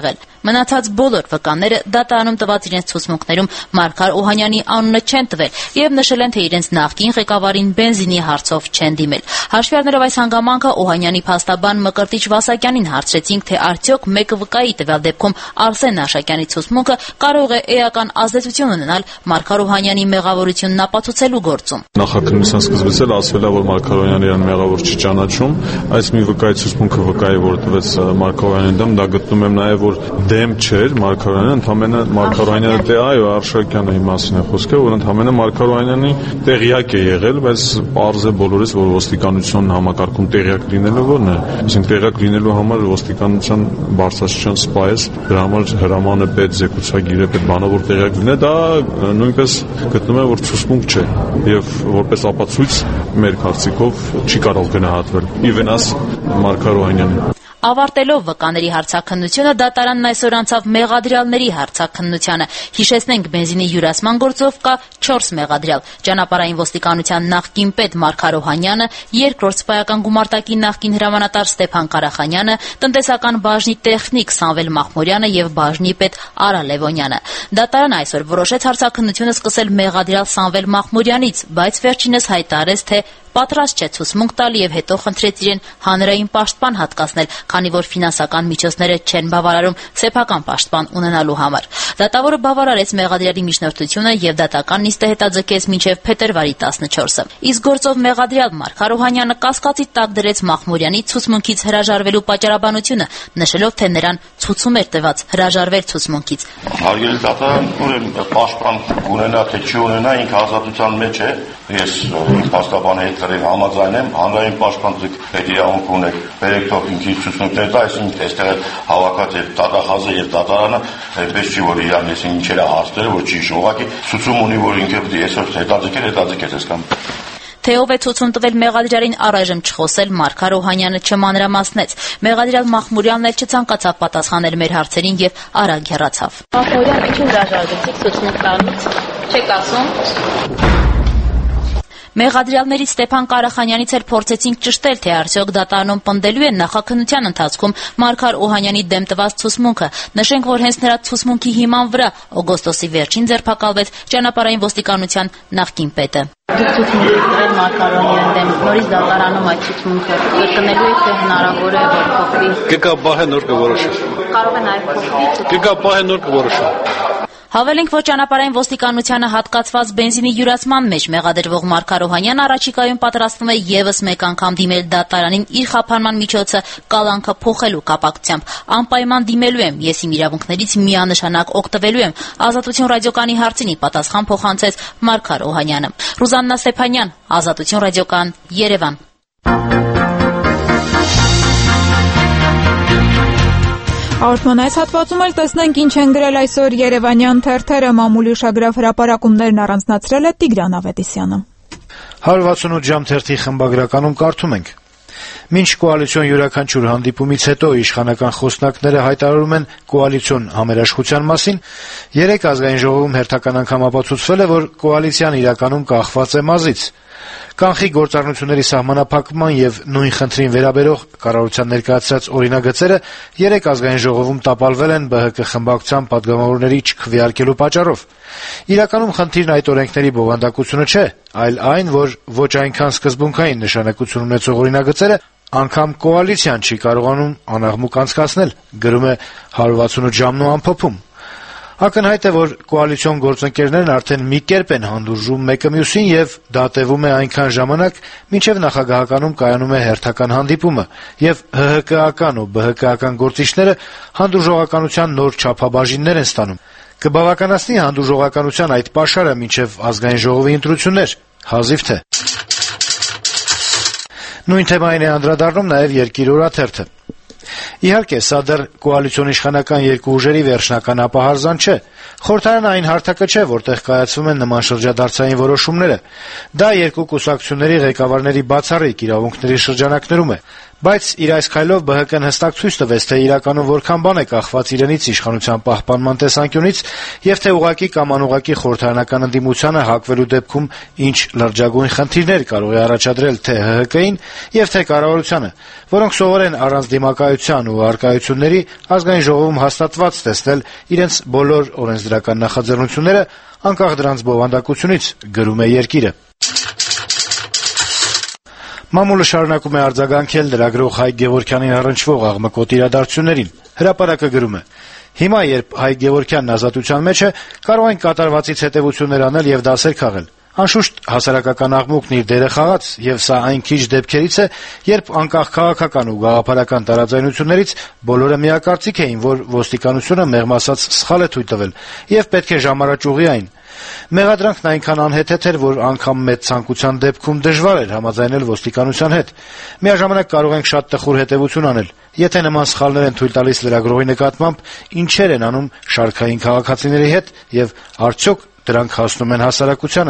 Speaker 16: Մնացած բոլոր վկաները դատարանում տված իրենց ցուցմունքներում Մարգար Օհանյանի անունը չեն տվել եւ նշել են, թե իրենց նախկին ղեկավարին բենզինի հարցով չեն դիմել։ Հաշվի առնելով այս հանգամանքը, Օհանյանի փաստաբան Մկրտիչ Վասակյանին հարցրեցինք, թե արդյոք մեկը վկայի տվյալ դեպքում Արսեն Աշակյանի ցուցմունքը կարող է էական ազդեցություն ունենալ Մարգար Օհանյանի մեղավորությունն ապացուցելու գործում։
Speaker 18: Նախաքննության սկզբից էլ ասվել է, որ Մարգար Օհանյանը իրեն մեղավոր չի ճանաչում, այս մի վկայի ցուցմունքը վկայի, որ տվեց Մարգար Օհանյանի դեմ, դա գտնում եմ նաև, որ դեմ չէր Մարգար Օհանյանը, ընդհանրապես Մարգար Օհանյանը դե այո, Արշակյանը մասին է խոսքը, որ ընդհանրապես Մարգար Օհանյանի տեղյակ է եղել, բայց պարզ է բոլորից, որ ոստիկանության համակարգում տեղյակ լինելու որն է, այսինքն տեղյակ լինելու համար ոստիկանության բարձրաստիճան սպայես, դրա համար հրամանը պետ, զեկուցագիրը պետ, բանը որ տեղյակ լինի, դա նույնպես գտնում եմ, որ ցուցմունք չէ եւ որպես ապացույց մեր կարծիքով չի կարող գնահատվել ի վնաս Մարգար Օհանյանի։
Speaker 16: Ավարտելով վկաների հարցաքննությունը, դատարանն այսօր անցավ մեղադրյալների հարցաքննությանը։ Հիշեցնենք, բենզինի յուրացման գործով կա չորս մեղադրյալ՝ ճանապարհային ոստիկանության նախկին պետ Մարգար Օհանյանը, երկրորդ սպայական գումարտակի նախկին հրամանատար Ստեփան Կարախանյանը, տնտեսական բաժնի տեխնիկ Սամվել Մախմուրյանը եւ բաժնի պետ Արա Լևոնյանը։ Դատարանը այսօր որոշեց հարցաքննությունը սկսել մեղադրյալ Սամվել Մախմուրյանից, բայց վերջինս հայտարարեց, թե պատրաստ չէ ցուցմունք տալ եւ հետո խնդրեց իրեն հանրային պաշտպան հատկացնել, քանի որ ֆինանսական միջոցները չեն բավարարում սեփական պաշտպան ունենալու համար։ Դատավորը բավարարեց մեղադրյալի միջնորդությունը եւ դատական նիստը հետաձգեց մինչեւ փետրվարի տասնչորսը։ Իսկ գործով մեղադրյալ Մարգար Օհանյանը կասկածի տակ դրեց Մախմուրյանի ցուցմունքից հրաժարվելու պատճառաբանությունը, նշելով, թե նրան ցուցում էր տված հրաժարվել ցուցմունքից։
Speaker 19: Հարգելի դատարան, ուրեմն պաշտպան ունենա թե չունենա, ինքը ազատության մեջ է։ Ես փաստաբանի հետ համաձայն եմ, հանրային պաշտպանցիկ այդ իրավունք ունեք, բերեք թող ինքնից ցուցմունքներ տա, այսինքն այստեղ հավաքած է դատախազը եւ դատարանը, այդպես չի որ իրան այսինքն ինչեր է հասցրել, որ չի շողակի, ցուցում ունի, որ ինքը պետք է այսօր հետաձգել, հետաձգել ես կամ
Speaker 16: Թե ով է ցուցում տվել մեղադրյալին առայժմ չխոսել, Մարգար Օհանյանը չմանրամասնեց։ Մեղադրյալ Մախմուրյանն էլ չցանկացավ պատասխանել մեր հարցերին եւ արագ հեռացավ։
Speaker 6: Մախմուրյան, ինչու հրաժարվեցիք ցուցմունք տալուց։ Չեք ասում։
Speaker 16: Մեղադրյալներից Ստեփան Կարախանյանից էլ փորձեցինք ճշտել, թե արդյոք դատարանում պնդելու են նախաքննության ընթացքում Մարգար Օհանյանի դեմ տված ցուցմունքը։ Նշենք, որ հենց նրա ցուցմունքի հիման վրա օգոստոսի վերջին ձերբակալվեց ճանապարհային ոստիկանության նախկին պետը։
Speaker 6: Դուք ցուցմունք տվել Մարգար Օհանյանի դեմ, նորից դատարանում այդ ցուցմունքը կրկնելու եք, թե հնարավոր է որ փոխվի։
Speaker 20: Կգա բահը նոր կորոշի։
Speaker 6: Կարող է նաև փոխվի։
Speaker 20: Կգա բահը նոր կորոշի։
Speaker 16: Հավելենք, որ ճանապարհային ոստիկանությանը հատկացված բենզինի յուրացման մեջ մեղադրվող Մարգար Օհանյանը առաջիկայում պատրաստվում է եւս մեկ անգամ դիմել դատարանին իր խափանման միջոցը կալանքը փոխելու կապակցությամբ։ Անպայման դիմելու եմ, ես իմ իրավունքներից միանշանակ օգտվելու եմ, Ազատություն ռադիոկանի հարցին պատասխան փոխանցեց Մարգար Օհանյանը։ Ռուզաննա Ստեփանյան, Ազատություն ռադիոկան, Երևան։
Speaker 1: Հաղորդման այս հատվածում էլ տեսնենք ինչ են գրել այսօր Երևանյան թերթերը։ Մամուլի ուշագրավ հրապարակումներն առանձնացրել է Տիգրան Ավետիսյանը։
Speaker 21: հարյուր վաթսունութ ժամ թերթի խմբագրականում կարդում ենք. Մինչ կոալիցիոն յուրաքանչյուր հանդիպումից հետո իշխանական խոսնակները հայտարարում են կոալիցիոն համերաշխության մասին, երեկ ազգային ժողովում հերթական անգամ ապացուցվել է, որ կոալիցիան իրականում կախված է մազից։ Կանխիկ գործառնությունների սահմանափակման եւ նույն խնդրին վերաբերող կառավարության ներկայացրած օրինագծերը երեկ ազգային ժողովում տապալվել են ԲՀԿ խմբակցության падգամավորների չքվեարկելու պատճառով։ Իրականում խնդիրն այդ օրենքների բովանդակությունը չէ, այլ այն, որ ոչ այնքան սկզբունքային նշանակություն ունեցող օրինագծերը անգամ կոալիցիան չի կարողանում անաղմուկ անցկացնել, գրում է հարյուր վաթսունութ ժամն ու ամփոփում։ Ակնհայտ է, որ կոալիցիոն գործընկերներն արդեն մի կերպ են հանդուրժում մեկը մյուսին եւ դա տևում է այնքան ժամանակ, մինչեւ նախագահականում կայանում է հերթական հանդիպումը եւ ՀՀԿ-ական ու ԲՀԿ-ական գործիչները հանդուրժողականության նոր չափաբաժիններ են ստանում։ Կբավականացնի հանդուրժողականության այդ պաշարը մինչեւ ազգային ժողովի ընտրություններ, հազիվ թե։ Նույն թեմային է անդրադառնում նաեւ Երկիր օրաթերթը։ Իհարկե, սա դեռ կոալիցիոն իշխանական երկու ուժերի վերջնական ապահարզան չէ։ Խորհրդարանը այն հարթակը չէ, որտեղ կայացվում են նման շրջադարձային որոշումները։ Դա երկու կուսակցությունների ղեկավարների բացառիկ իրավունքների շրջանակներում է։ Բայց իր այս քայլով Բ Հ Կ-ն հստակ ցույց տվեց, թե իրականում որքան բան է կախված իրենից իշխանության պահպանման տեսանկյունից եւ թե ուղղակի կամ անուղղակի խորհրդարանական ընդդիմությանը հակվելու դեպքում ինչ լրջագույն խնդիրներ կարող է առաջադրել թե Հ Հ Կ-ին եւ թե կառավարությանը, որոնք սովոր են առանց դիմակայության ու արկայությունների ազգային ժողովում հաստատված տեսնել իրենց բոլոր օրենսդրական նախաձեռնությունները անկախ դրանց բովանդակությունից, գրում է Երկիրը։ Մամուլը շարունակում է արձագանքել լրագրող Հայկ Գևորգյանին առնչվող աղմկոտ իրադարձություններին։ Հրապարակը գրում է. Հիմա, երբ Հայկ Գևորգյանն ազատության մեջ է, կարող են կատարվածից հետևություններ անել եւ դասեր քաղել։ Անշուշտ հասարակական աղմուկն իր դերը խաղաց, եւ սա այն քիչ դեպքերից է, երբ անկախ քաղաքական ու գաղափարական տարաձայնություններից բոլորը միակարծիք էին, որ ոստիկանությունը մեղմ ասած սխալ է թույլ տվել եւ պետք է ժամ առաջ ուղղի այն։ Մեղադրանքն այնքան անհեթեթ էր, որ անգամ մեծ ցանկության դեպքում դժվար էր համաձայնել ոստիկանության հետ։ Միաժամանակ կարող ենք շատ տխուր հետևություն անել։ Եթե նման սխալներ են թույլ տալիս լրագրողի նկատմամբ, ինչեր են անում շարքային քաղաքացիների հետ եւ արդյոք դրանք հասնում են հասարակությանը։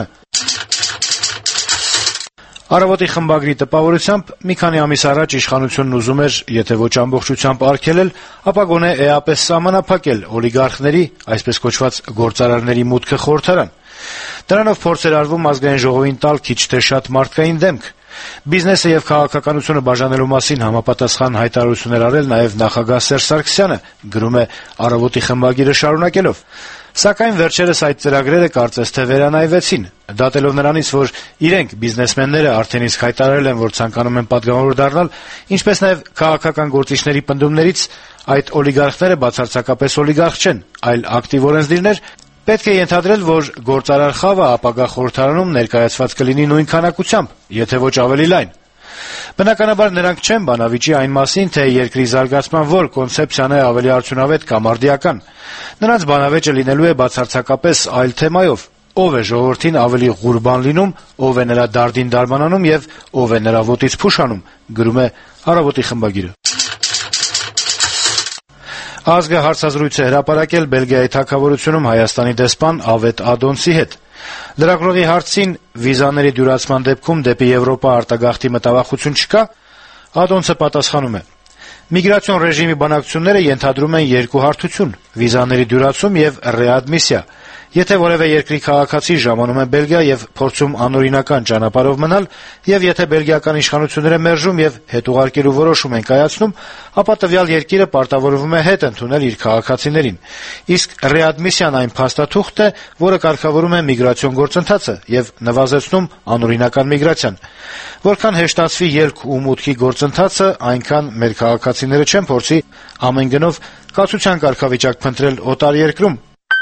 Speaker 21: Առավոտի խմբագրի տպավորությամբ մի քանի ամիս առաջ իշխանությունն ուզում էր, եթե ոչ ամբողջությամբ արգելել, ապա գոնե էապես սահմանափակել օլիգարխների, այսպես կոչված գործարարների մուտքը խորհրդարան։ Դրանով փորձ էր արվում ազգային ժողովին տալ քիչ թե շատ մարդկային դեմք։ Բիզնեսը եւ քաղաքականությունը բաժանելու մասին համապատասխան հայտարարություններ արել նաեւ նախագահ Սերժ Սարգսյանը, գրում է Առավոտի խմբագիրը շարունակելով։ Սակայն վերջերս այդ ծրագրերը կարծես թե վերանայվեցին, դատելով նրանից, որ իրենք բիզնեսմենները արդեն իսկ հայտարարել են, որ ցանկանում են պատգամավոր դառնալ, ինչպես նաեւ քաղաքական գործիչների պնդումներից այդ օլիգարխները բացարձակապես օլիգարխ չեն, այլ ակտիվ օրենսդիրներ, պետք է ենթադրել, որ գործարար խավը ապագա խորհրդարանում ներկայացված կլինի նույն քանակությամբ, եթե ոչ ավելի լայն։ Բնականաբար նրանք չեն բանավիճի այն մասին, թե երկրի զարգացման որ կոնցեպցիան է ավելի արդյունավետ կամ արդիական։ Նրանց բանավեճը լինելու է բացարձակապես այլ թեմայով. ով է ժողովրդին ավելի ղուրբան լինում, ով է նրա դարդին դարմանանում եւ ով է նրա ոտից փուշ անում, գրում է Առավոտի խմբագիրը։ Ազգը հարցազրույց է հրապարակել Բելգիայի թագավորությունում Հայաստանի դեսպան Ավետ Ադոնցի հետ։ Լրագրողի հարցին վիզաների դյուրացման դեպքում դեպի Եվրոպա արտագաղթի մտավախություն չկա, Ադոնցը պատասխանում է. Միգրացիոն ռեժիմի բանակցությունները ենթադրում են երկու հարթություն՝ վիզաների դյուրացում եւ ռեադմիսիա։ Եթե որևէ երկրի քաղաքացի ժամանում է Բելգիա եւ փորձում անօրինական ճանապարհով մնալ, եւ եթե բելգիական իշխանությունները մերժում եւ հետուղարկելու որոշում են կայացնում, ապա տվյալ երկիրը պարտավորվում է հետ ընդունել իր քաղաքացիներին։ Իսկ ռեադմիսիան այն փաստաթուղթ է, որը կարգավորում է միգրացիոն գործընթացը եւ նվազեցնում անօրինական միգրացիան։ Որքան հեշտացվի ելք ու մուտքի գործընթացը, այնքան մեր քաղաքացիները չեն փորձի ամեն գնով կացության կարգավիճակ փնտրել օտար երկրում։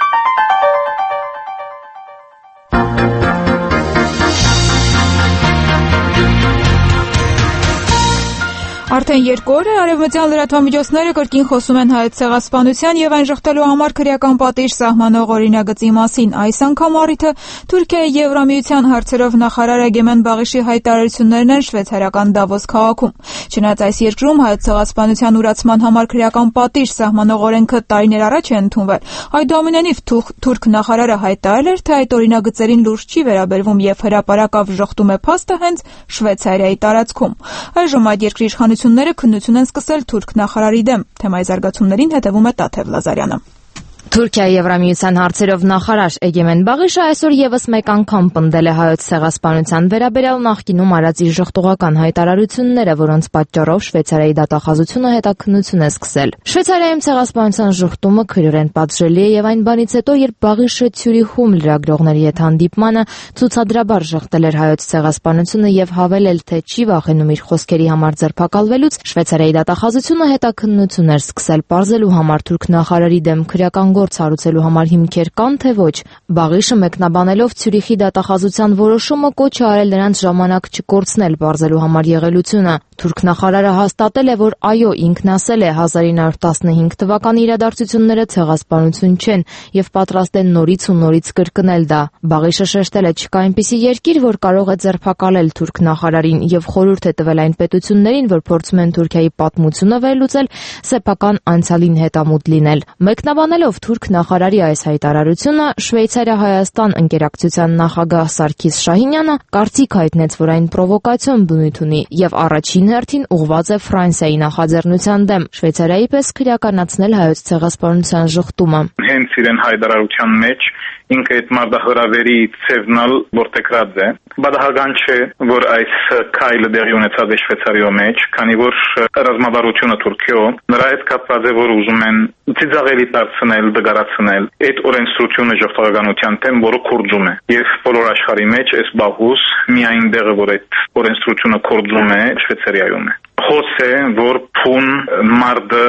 Speaker 1: Արդեն երկու օր է արևմտյան լրատվամիջոցները կրկին խոսում են հայոց ցեղասպանության եւ այն շղթելու համար քրեական պատիժ սահմանող օրինագծի մասին։ Այս անգամ առիթը Թուրքիայի Եվրամիության հարցերով նախարար Էգեմեն Բաղիշի հայտարարություններն են շվեյցարիական Դավոս քաղաքում։ Չնայած այս երկրում հայոց ցեղասպանության ուրացման համար քրեական պատիժ սահմանող օրենքը տարիներ առաջ է ընդունվել, այդուամենայնիվ թուրք նախարարը հայտարարել էր, թե այդ օրինագծերին լուրջ չի վերաբերվում եւ հրապարակավ ժխտում է փաստը հենց Շվեյցարիայի տարածքում։ Այժմ այդ երկրի իշխանությունները քննություն են սկսել թուրք նախարարի դեմ։ Թեմայի զարգացումներին հետևում է Տաթև Լազարյանը։
Speaker 5: Թուրքիայի Եվրամիության հարցերով նախարար Էգեմեն Բաղիշը այսօր եւս մեկ անգամ պնդել է հայոց ցեղասպանության վերաբերյալ նախկինում արած իր ժխտողական հայտարարությունները, որոնց պատճառով Շվեյցարիայի դատախազությունը հետաքննություն է սկսել։ Շվեյցարիայում ցեղասպանության ժխտումը քրորեն պատժելի է եւ այն բանից հետո, երբ Բաղիշը Ցյուրիխում լրագրողների հետ հանդիպմանը ցուցադրաբար ժխտել էր հայոց ցեղասպանությունը եւ հավելել, թե չի վախենում իր խոսքերի համար ձերբակալվելուց, Շվեյցարիայի դատախազությունը հետաքննություն էր սկսել պարզելու համար թուրք նախարարի դեմ քրեական գործ հարուցելու համար հիմքեր կան, թե ոչ։ Բաղիշը մեկնաբանելով Ցյուրիխի դատախազության որոշումը կոչ է արել նրանց ժամանակ չկորցնել բարձելու համար եղելությունը։ Թուրք նախարարը հաստատել է, որ այո, ինքն ասել է հազար ինը հարյուր տասնհինգ թվականի իրադարձությունները ցեղասպանություն չեն եւ պատրաստ են նորից ու նորից կրկնել դա։ Բաղիշը շեշտել է, չկա այնպիսի երկիր, որ կարող է ձերբակալել թուրք նախարարին եւ խորհուրդ է տվել այն պետություններին, որ փորձում են Թուրքիայի պատմությունը վերլուծել, սեփական անցյալին հետամուտ լինել։ Մեկնաբանելով
Speaker 4: թուրք նախարարի այս հայտարարությունը Շվեյցարիա-Հայաստան ընկերակցության նախագահ Սարգիս Շահինյանը կարծիք հայտնեց, որ այն պրովոկացիոն բնույթ ունի եւ առաջին հերթին ուղղված է Ֆրանսիայի նախաձեռնության դեմ, Շվեյցարիայի պես քրեականացնել հայոց ցեղասպանության ժխտումը։
Speaker 22: Հենց իրեն հայտարարության մեջ ինքը այդ մարտահրավերի ցևնալ որտեղած է, բադահական չէ, որ այս քայլը դեղի ունեցած է Շվեյցարիո մեջ, քանի որ ռազմավարությունը Թուրքիո նրա հետ կապված է, որ ուզում են ծիծաղելի դարձնել, դգարացնել այդ օրենսդրությունը ժողովրդականության դեմ, որը կորձում է։ Եվ բոլոր աշխարհի մեջ այս բախուս միայն դեղը, որ այդ օրենսդրությունը կորձում է, Շվեյցարիայում է։ Խոս է, որ փուն մարդը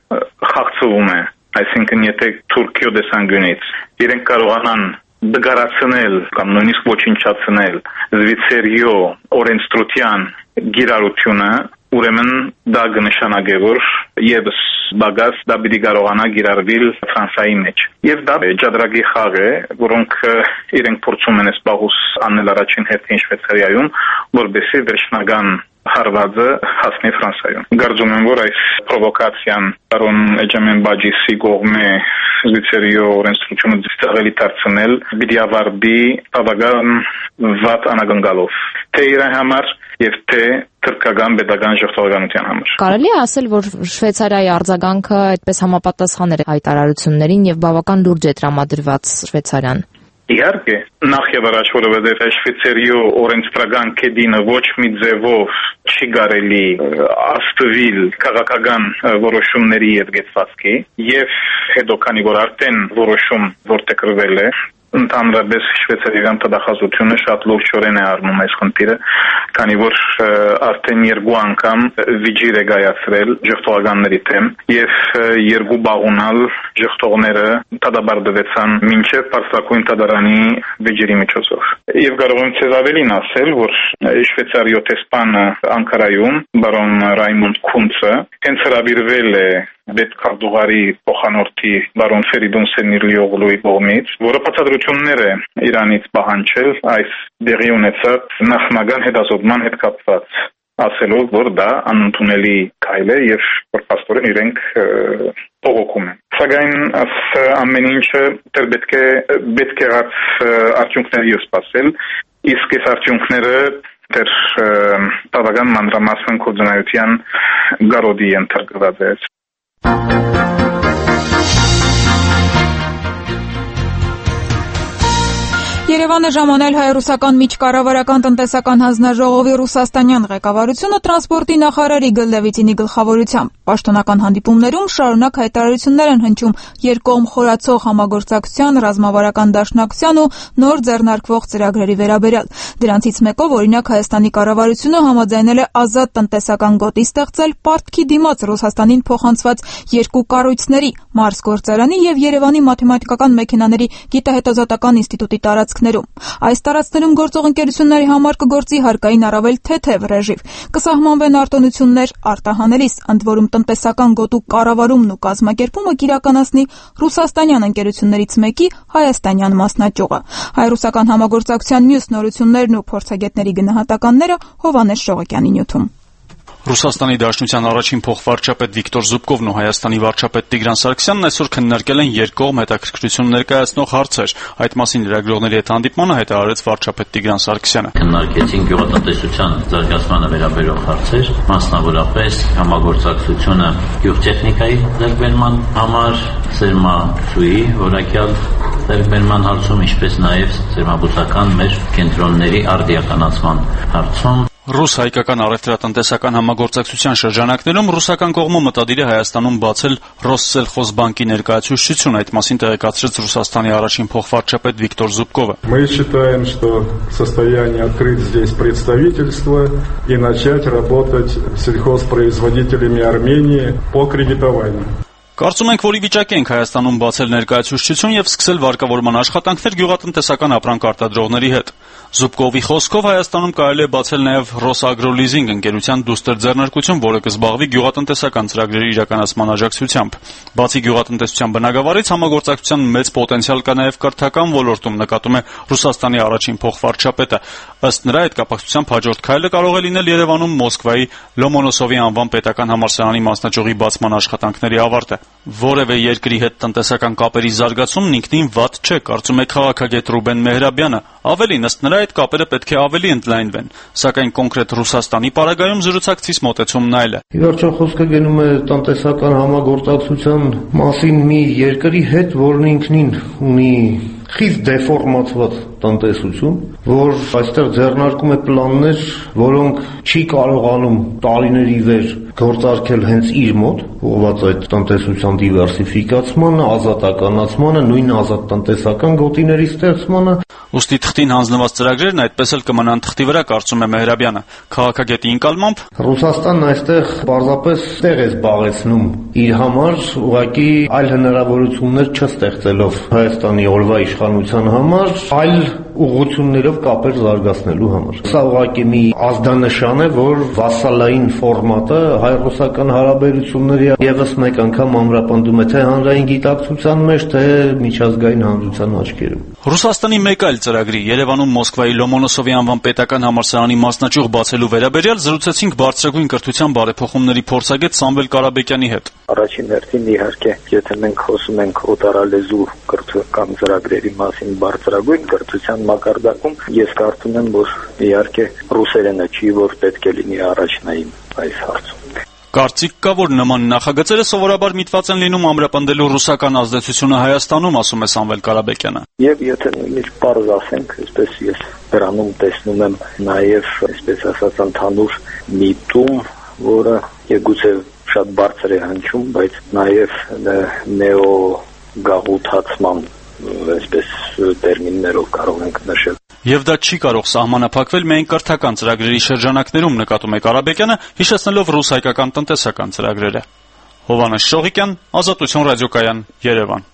Speaker 22: խախտվում է, այսինքն եթե Թուրքիո դեսանգյունից իրենք կարողանան դգարացնել կամ նույնիսկ ոչնչացնել Զվիցերիո օրենսդրության գիրառությունը, ուրեմն դա կնշանակե, որ եւս բագաս դա պիտի կարողանա գիրառվել Ֆրանսիայի մեջ։ Եվ դա ջադրագի խաղ է, որոնք իրենք փորձում են սպահուս անել առաջին հերթին Շվեյցարիայում, որովհետեւ վերջնական հարվածը հասնի Ֆրանսիայում։ Կարծում եմ, որ այս պրովոկացիան Պարոն Էջամեն Բաջիսի կողմէ Զվիցերիո օրենսդրությունը ծաղելի դարձնել պիտի ավարտի բավական վատ անագնգալով, թե իր համար եւ թե թուրքական պետական ժողովրդականության համար։
Speaker 4: Կարելի է ասել, որ Շվեյցարիայի արձագանքը այդպես համապատասխան էր հայտարարություններին եւ բավական լուրջ է տրամադրված Շվեյցարիան։
Speaker 22: Իհարկե, նախ եւ առաջ, որովհետեւ Շվեյցարիո օրենսդրական կեդինը ոչ մի ձևով չի կարելի աստվել քաղաքական որոշումների հետ գեցվածքի եւ հետո քանի որ արդեն որոշում որտեղրվել է, ընդհանրապես շվեյցարական տվյալահաշվությունը շատ լուրջորեն է առնում այս խնդիրը, քանի որ արդեն երկու անգամ վիճիր է կայացրել ժողովրդականների դեմ եւ երկու բաղունալ ժողովրդողները դադարեցան մինչեւ Պարսակույն դատարանի վիճիրի միջոցով։ Եվ կարող եմ ցեզ ավելին ասել, որ Շվեյցարիո տեսփանը Անկարայում բարոն Ռայմոնդ Քունցը հենց հրավիրվել է Պետքարտուղարի փոխանորդի բարոն Ֆերիդուն Սենիրլիօղլուի կողմից, որը բացատրություններ է Իրանից պահանջել այս դեղի ունեցած նախնական հետազոտման հետ կապված, ասելով, որ դա անընդունելի քայլ է եւ որ պաստորեն իրենք բողոքում են։ Սակայն այս ամեն ինչը դեռ պետք է պետք է արդյունքների սպասել, իսկ այս արդյունքները դեռ բավական մանրամասն կորձունայության գարոդի ենթարկված է։
Speaker 1: Երևանը ժամանել հայ-ռուսական միջկառավարական տնտեսական հանձնաժողովի ռուսաստանյան ղեկավարությունը տրանսպորտի նախարարի Գլդևիցինի գլխավորությամբ։ Պաշտոնական հանդիպումներում շարունակ հայտարարություններ են հնչում երկկողմ խորացող համագործակցության, ռազմավարական դաշնակցության ու նոր ձեռնարկվող ծրագրերի վերաբերյալ։ Դրանցից մեկով օրինակ Հայաստանի կառավարությունը համաձայնել է ազատ տնտեսական գոտի ստեղծել Պարտքի դիմաց Ռուսաստանին փոխանցված երկու կառույցների՝ Մարս գործարանի եւ Երևանի մաթեմատիկական մեքենաների գիտահետազոտական ինստիտուտի տարածքներում։ Այս տարածքներում գործող ընկերությունների համար կգործի հարկային առավել թեթև ռեժիմ, կսահմանվեն արտոնություններ արտահանելիս, ընդ որում տնտեսական գոտու կառավարումն ու կազմակերպումը կիրականացնի ռուսաստանյան ընկերություններից մեկի հայաստանյան մասնաճյուղը։ Հայ-ռուսական համագործակցության մյուս նորություններն ու փորձագետների գնահատականները Հովհաննես Շողոկյանի նյութում։
Speaker 23: Ռուսաստանի Դաշնության առաջին փոխվարչապետ Վիկտոր Զուբկովն ու Հայաստանի վարչապետ Տիգրան Սարգսյանն այսօր քննարկել են երկկողմ հետաքրքրություն ներկայացնող հարցեր։ Այդ մասին լրագրողների հետ հանդիպմանը հայտարարեց վարչապետ Տիգրան Սարգսյանը։
Speaker 24: Քննարկեցին գյուղատնտեսության զարգացմանը վերաբերող հարցեր, մասնավորապես համագործակցությունը գյուղտեխնիկայի ձեռքբերման համար, սերմացուի որակյալ ձեռքբերման հարցում, ինչպես նաև սերմաբուծական մեր կենտրոնների արդիականացման հարցում։
Speaker 23: Ռուս-հայկական առևտրատնտեսական համագործակցության շրջանակներում ռուսական կողմը մտադիր է Հայաստանում բացել Ռոսսելխոզբանկի ներկայացուցչություն, այդ մասին տեղեկացրեց Ռուսաստանի առաջին փոխվարչապետ Վիկտոր Զուբկովը։
Speaker 25: Мы считаем, что в состоянии открыть здесь представительство и начать работать с сельхозпроизводителями Армении по кредитованию.
Speaker 23: Կարծում ենք, որ ի վիճակի ենք Հայաստանում բացել ներկայացուցչություն եւ սկսել վարկավորման աշխատանքներ գյուղատնտեսական ապրանք արտադրողների հետ։ Զուբկովի խոսքով Հայաստանում կարելի է բացել նաև Ռոսագրոլիզինգ ընկերության դուստր ձեռնարկություն, որը կզբաղվի գյուղատնտեսական ծրագրերի իրականացման աջակցությամբ։ Բացի գյուղատնտեսության բնագավառից համագործակցության մեծ պոտենցիալ կա նաև կրթական ոլորտում, նկատում է Ռուսաստանի առաջին փոխվարչապետը։ Ըստ նրա, այդ կապակցությամբ հաջորդ քայլը կարող է լինել Երևանում Մոսկվայի Լոմոնոսովի անվան պետական համալսարանի մասնաճյուղի բացման աշխատանքների ավարտը։ Որևէ երկրի հետ տնտեսական կապերի զարգացումն ինքնին վատ չէ, կարծում է քաղաքագետ Ռուբեն Մեհրաբյանը։ Ավելին, ըստ նրա, այդ կապերը պետք է ավելի ընդլայնվեն, սակայն կոնկրետ Ռուսաստանի պարագայում զրուցակցից մոտեցումն այլ է։
Speaker 2: Ի վերջո խոսքը գնում է տնտեսական համագործակցության մասին մի երկրի հետ, որն ինքնին ունի խիստ դեֆորմացված տնտեսություն, որ այստեղ ձեռնարկում է պլաններ, որոնք չի կարողանում տարիների վեր գործարկել հենց իր մոտ, ուղղված այդ տնտեսության դիվերսիֆիկացմանը, ազատականացմանը, նույն ազատ տնտեսական գոտիների ստեղծմանը։
Speaker 23: Ուստի թղթին հանձնված ծրագրերն այդպես էլ կմնան թղթի վրա, կարծում է Մեհրաբյանը։ Քաղաքագետի ընկալմամբ
Speaker 2: Ռուսաստանն այստեղ պարզապես տեղ է զբաղեցնում իր համար, ուղղակի այլ հնարավորություններ չստեղծելով Հայաստանի օրվա իշխանության համար, այլ ուղղություններով կապեր զարգացնելու համար։ Սա ուղղակի մի ազդանշան է, որ վասալային ֆորմատը հայ-ռուսական հարաբերությունների եւս մեկ անգամ ամրապնդում է թե հանրային գիտակցության մեջ, թե միջազգային հանրության աչքերում։
Speaker 23: Ռուսաստանի մեկ այլ ծրագրի Երևանում Մոսկվայի Լոմոնոսովի անվան պետական համալսարանի մասնաճյուղ բացելու վերաբերյալ զրուցեցինք բարձրագույն կրթության բարեփոխումների փորձագետ Սամվել Կարաբեկյանի հետ։
Speaker 7: Առաջին հերթին իհարկե, եթե մենք խոսում ենք օտարալեզու կրթական ծրագրերի մասին բարձրագույն կրթության մակարդակում, ես կարծում եմ, որ իհարկե ռուսերենը չի, որ պետք է լինի առաջնային այս հարցում։
Speaker 23: Կարծիք կա, որ նման նախագծերը սովորաբար միտված են լինում ամրապնդելու ռուսական ազդեցությունը Հայաստանում, ասում է Սամվել Կարաբեկյանը։
Speaker 7: Եվ եթե նույնիսկ պարզ ասենք, այսպես ես դրանում տեսնում եմ նաև, այսպես ասած, ընդհանուր միտում, որը եգուցե շատ բարձր է հնչում, բայց նաև նեոգաղութացման, այսպես տերմիններով կարող ենք նշել։
Speaker 23: Եվ դա չի կարող սահմանափակվել միայն կրթական ծրագրերի շրջանակներում, նկատում է Կարաբեկյանը, հիշեցնելով ռուս-հայկական տնտեսական ծրագրերը։ Հովհաննես Շողիկյան, Ազատություն ռադիոկայան, Երևան։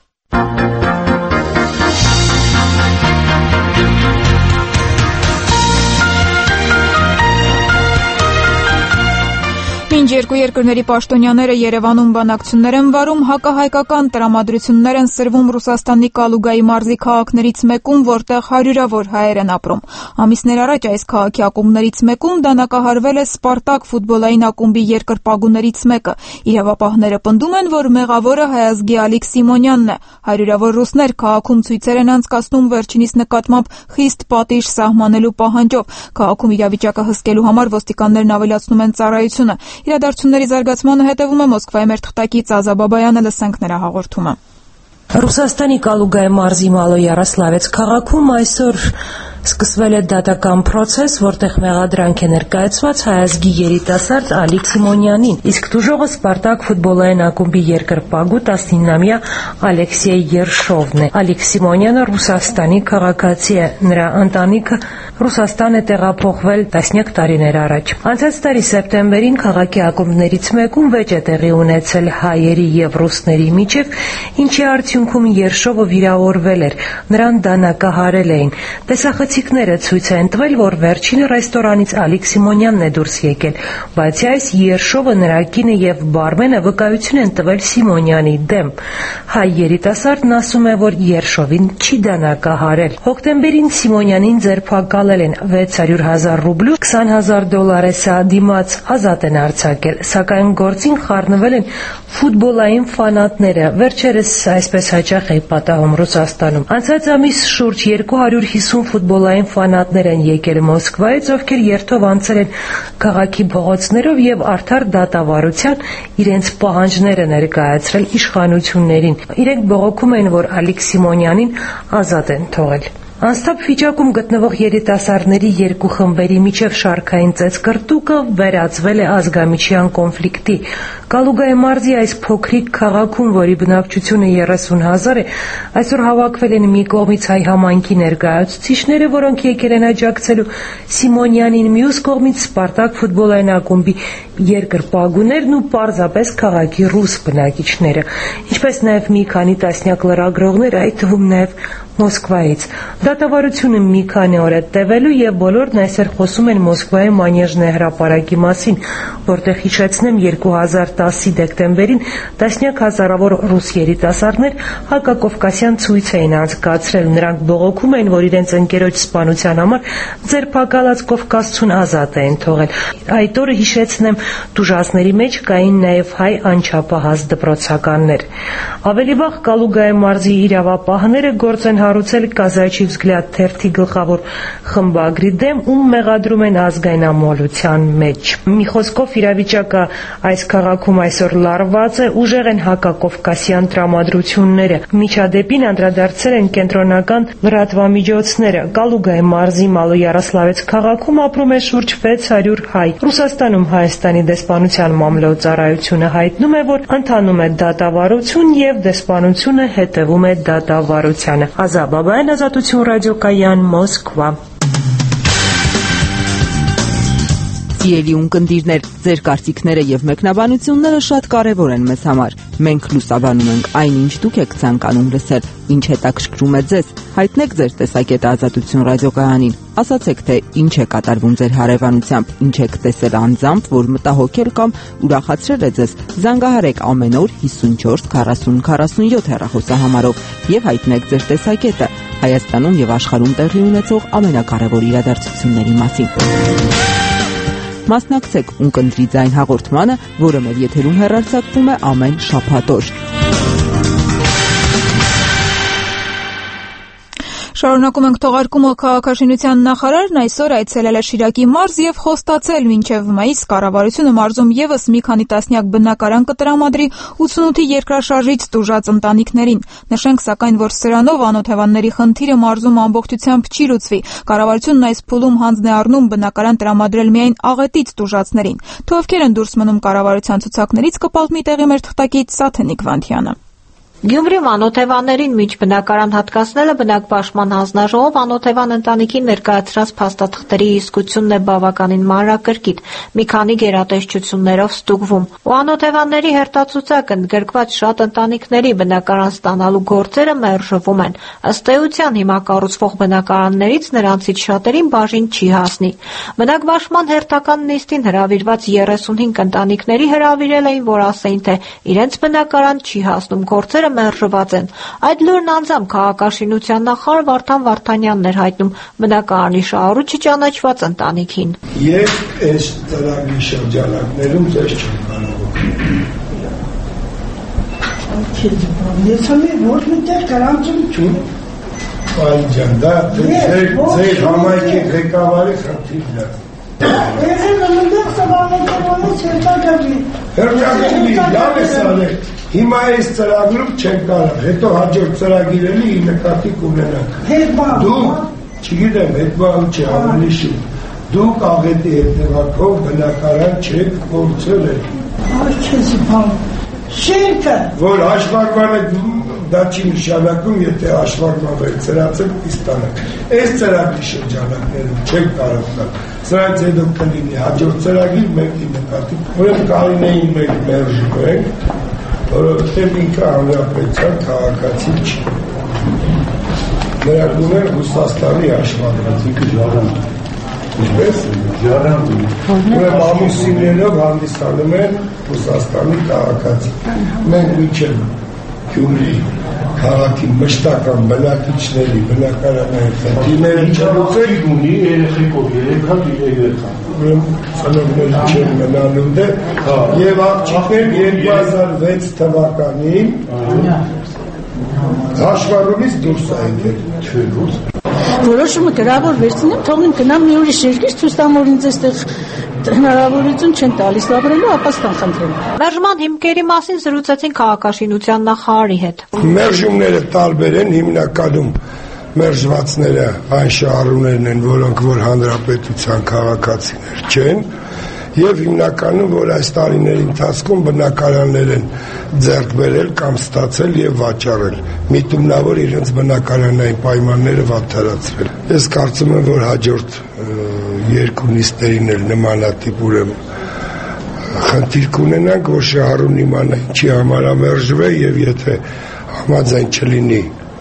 Speaker 1: Մինչ երկու երկրների պաշտոնյաները Երևանում բանակցություններ են վարում, հակահայկական տրամադրություններ են սրվում Ռուսաստանի Կալուգայի մարզի քաղաքներից մեկում, որտեղ հարյուրավոր հայեր են ապրում։ Ամիսներ առաջ այս քաղաքի ակումբներից մեկում դանակահարվել է Սպարտակ ֆուտբոլային ակումբի երկրպագուներից մեկը։ Իրավապահները պնդում են, որ մեղավորը հայազգի Ալիկ Սիմոնյանն է։ Հարյուրավոր ռուսներ քաղաքում ցույցեր են անցկացնում վերջինիս նկատմամբ խիստ պատիժ սահմանելու պահանջով։ Քաղաքում իրավիճակը հսկելու համար ոստիկաններն ավելացնում են ծառայությունը։ Իրադարձությունների զարգացմանը հետևում է Մոսկվայի մեր թղթակից Ազա Բաբայանը, լսենք նրա հաղորդումը։
Speaker 8: Ռուսաստանի Կալուգայի մարզի Մալո-Յարոսլավեց քաղաքում այսօր սկսվել է դատական process, որտեղ մեղադրանք է ներկայացված հայազգի երիտասարդ Ալիկ Սիմոնյանին, իսկ տուժողը Սպարտակ ֆուտբոլային ակումբի երկրպագու տասնինամյա Ալեքսեյ Երշովն է։ Ալիկ Սիմոնյանը Ռուսաստանի քաղաքացի է, նրա ընտանիքը Ռուսաստան է տեղափոխվել տասնյակ տարիներ առաջ։ Անցած տարի սեպտեմբերին քաղաքի ակումբներից մեկում վեճ է տեղի ունեցել հայերի եւ ռուսների միջև, ինչի արդյունքում Երշովը վիրավորվել էր, նրան դանակահարել էին։ Տեսախցիկները ցույց են տվել, որ վերջինը ռեստորանից Ալիկ Սիմոնյանն է դուրս եկել, բացի այս Երշովը, նրա կինը եւ բարմենը վկայություն են տվել Սիմոնյանի դեմ։ Հայ երիտասարդն ասում է, որ Երշովին չի դանակահարել։ Հոկտեմբերին Սիմոնյանին ձերբակալել են վեց հարյուր հազար ռուբլու, քսան հազար դոլար է սա դիմաց ազատ են արձակել, սակայն գործին խառնվել են ֆուտբոլային ֆանատները։ Վերջերս այսպես հաճախ է պատահում Ռուսաստանում։ Անցած ամիս շուրջ երկու հարյուր հիսուն ֆուտբոլային ֆանատներ են եկել Մոսկվայից, ովքեր երթով անցել են քաղաքի փողոցներով եւ արդար դատավարության իրենց պահանջները ներկայացրել իշխանություններին։ Իրենք բողոքում են, որ Ալիկ Սիմոնյանին ազատ են թողել։ Անստապ վիճակում գտնվող երիտասարդների երկու խմբերի միջև շարքային ծեծկռտուկը վերածվել է ազգամիջյան կոնֆլիկտի։ Կալուգայի մարզի այս փոքրիկ քաղաքում, որի բնակչությունը երեսուն հազար է, այսօր հավաքվել են մի կողմից հայ համայնքի ներկայացուցիչները, որոնք եկել են աջակցելու Սիմոնյանին, մյուս կողմից Սպարտակ ֆուտբոլային ակումբի երկրպագուներն ու պարզապես քաղաքի ռուս բնակիչները, ինչպես նաև մի քանի տասնյակ լրագրողներ, այդ թվում նաև Մոսկվայից։ Դատավարությունը մի քանի օր է տևելու եւ բոլորն այսօր խոսում են Մոսկվայի Մանեժնե հրապարակի մասին, որտեղ հիշեցնեմ երկու հազար տասի դեկտեմբերին տասնյակ հազարավոր ռուս երիտասարդներ հակակովկասյան ցույց էին անցկացրել։ Նրանք բողոքում էին, որ իրենց ընկերոջ սպանության համար ձերբակալած կովկասցուն ազատ էին թողել։ Այդ օրը հիշեցնեմ տուժածների մեջ կային նաեւ հայ անչափահաս դպրոցականներ։ Ավելի վաղ Կալուգայի մարզի իրավապահները գործ են հարուցել «Казачий взгляд» թերթի գլխավոր խմբագրի դեմ, ում մեղադրում են ազգայնամոլության մեջ։ Մի խոսքով իրավիճակը այս քաղաքում այսօր լարված է, ուժեղ են հակակովկասյան տրամադրությունները։ Միջադեպին անդրադարձել են կենտրոնական լրատվամիջոցները։ Կալուգայի մարզի Մալոյարոսլավեց քաղաքում ապրում է շուրջ վեց հարյուր հայ։ Ռուսաստանում Հայաստանի դեսպանության մամլոյցարայությունը հայտնում է, որ ընթանում է դատավարություն եւ դեսպանությունը հետևում է դատավարությանը։ Ազաբաբայան, Ազատություն ռադիոկայան, Մոսկվա։
Speaker 3: Սիրելի ունկնդիրներ, ձեր կարծիքները եւ մեկնաբանությունները շատ կարեւոր են մեզ համար։ Մենք լուսաբանում ենք այն, ինչ դուք եք ցանկանում լսել, ինչ հետաքրքրում է ձեզ։ Հայտնեք ձեր տեսակետը Ազատություն ռադիոկայանին։ Ասացեք, թե ինչ է կատարվում ձեր հարևանությամբ, ինչ եք տեսել անձամբ, որ մտահոգել կամ ուրախացրել է ձեզ։ Զանգահարեք ամեն օր հիսունչորս քառասուն քառասունյոթ հեռախոսահամարով եւ հայտնեք ձեր տեսակետը Հայաստանում եւ աշխարհում տեղի ունեցող ամենակարևոր իրադարձությունների մասին։ Մասնակցեք ունկնդրի ձայն հաղորդմանը, որը մեր եթերում հեռարձակվում է ամեն շաբաթ օր։
Speaker 1: Շարունակում ենք թողարկումը քաղաքաշինության նախարարն այսօր այցելել է Շիրակի մարզ եւ խոստացել մինչեւ մայիս կառավարությունը մարզում եւս մի քանի տասնյակ բնակարան կտրամադրի ութսունութի երկրաշարժից տուժած ընտանիքներին։ Նշենք սակայն, որ սրանով անօթևանների խնդիրը մարզում ամբողջությամբ չի լուծվի։ Կառավարությունն այս փուլում հանձն է առնում բնակարան տրամադրել միայն աղետից տուժածներին։ Թե ովքեր են դուրս մնում կառավարության ցուցակներից, կպատմի տեղի մեր թղթակից Սաթենիկ Վանթյանը։
Speaker 9: Գյումրիում անօթևաններին միջբնակարան հատկացնելը բնակպաշտպան հանձնաժողով անօթևան ընտանիքին ներկայացրած փաստաթղթերի իսկությունն է բավականին մանրակրկիտ, մի քանի գերատեսչություններով ստուգվում։ Ու անօթևանների հերթացուցակը ընդգրկված շատ ընտանիքների բնակարան ստանալու գործերը մերժվում են։ Ըստ էության հիմա կառուցվող բնակարաններից նրանցից շատերին բաժին չի հասնի։ Բնակպաշտպան հերթական նիստին հրավիրված երեսունհինգ ընտանիքների հրավիրել էին, որ ասեին, թե իրենց բնակարան չի հասնում, գործերը մերժված են։ Այդ լուրն անձամբ քաղաքաշինության նախարար Վարդան Վարդանյանն էր հայտնում բնակարանի շահառուչի ճանաչված ընտանիքին։
Speaker 10: Եվ այս ծրագրի շրջանակներում ձեզ չեմ կարող։ Ես ամի ոչ մի տեղ կարանցում չուն։ Այլ ջան, դա ձեր համայնքի ղեկավարի խնդիրն է։ Ես եմ ընդեղ սավանեկերոնից հերթագավի։ Հերթագավի, լավ ես արել։ Հիմա այս ծրագրում չեն կարող, հետո հաջորդ ծրագիրելի ի նկատի կունենանք։ Դուք, չգիտեմ, հետբան չի, ավելի շուտ, դուք աղետի հետևակով բնակարան չեք կորցել եք։ Այս չեսի բան, շենքը։ Որ հաշվարկվանը դա չի նշանակում, եթե հաշվարկվան ծրացել իստանակ։ Այս ծրագրի շրջանակներում չեք կարող կալ, սրանց հետո կլինի հաջորդ ծրագիր մենք ի նկատի, որև կարինեին մենք մերժում ենք, որովհետև ինքը հանրապետության քաղաքացի չի։ Նրա գուներ Ռուսաստանի հաշվարկված, ինքը ժառանգ։ Ինչպես? Ժառանգ։ Ուրեմն ամուսիններով հանդիսանում են Ռուսաստանի քաղաքացի։ Մենք մինչև Գյումրի քաղաքի մշտական բնակիչների բնակարանային խնդիրները չլուծել ունի երեխեքով երեք հատ երեխա։ Ծնողներ չեն մնալու դե եւ աղջիկներ երկու հազար վեց թվականին հաշվառումից դուրս է եկել։
Speaker 11: Որոշումը գրավոր վերցնեմ, թողնեմ գնամ մի ուրիշ երկիր, ցույց տամ, որ ինձ այստեղ հնարավորություն չեն տալիս ապրելու, ապաստան խնդրեմ։
Speaker 9: Մերժման հիմքերի մասին զրուցեցին քաղաքաշինության նախարարի հետ։
Speaker 10: Մերժումները տարբեր են, հիմնականում մերժվածները այն շահառուներն են, որոնք որ հանրապետության քաղաքացիներ չեն, եւ հիմնականում որ այս տարիների ընթացքում բնակարաններ են ձեռք բերել կամ ստացել եւ վաճառել, միտումնավոր իրենց բնակարանային պայմանները վատթարացրել։ Ես կարծում եմ, որ հաջորդ երկու նիստերին էլ նմանատիպ ուրեմն խնդիր կունենանք, որ շահառուն իմանա ինչի համար ամերժվել եւ եթե համաձայն չլինի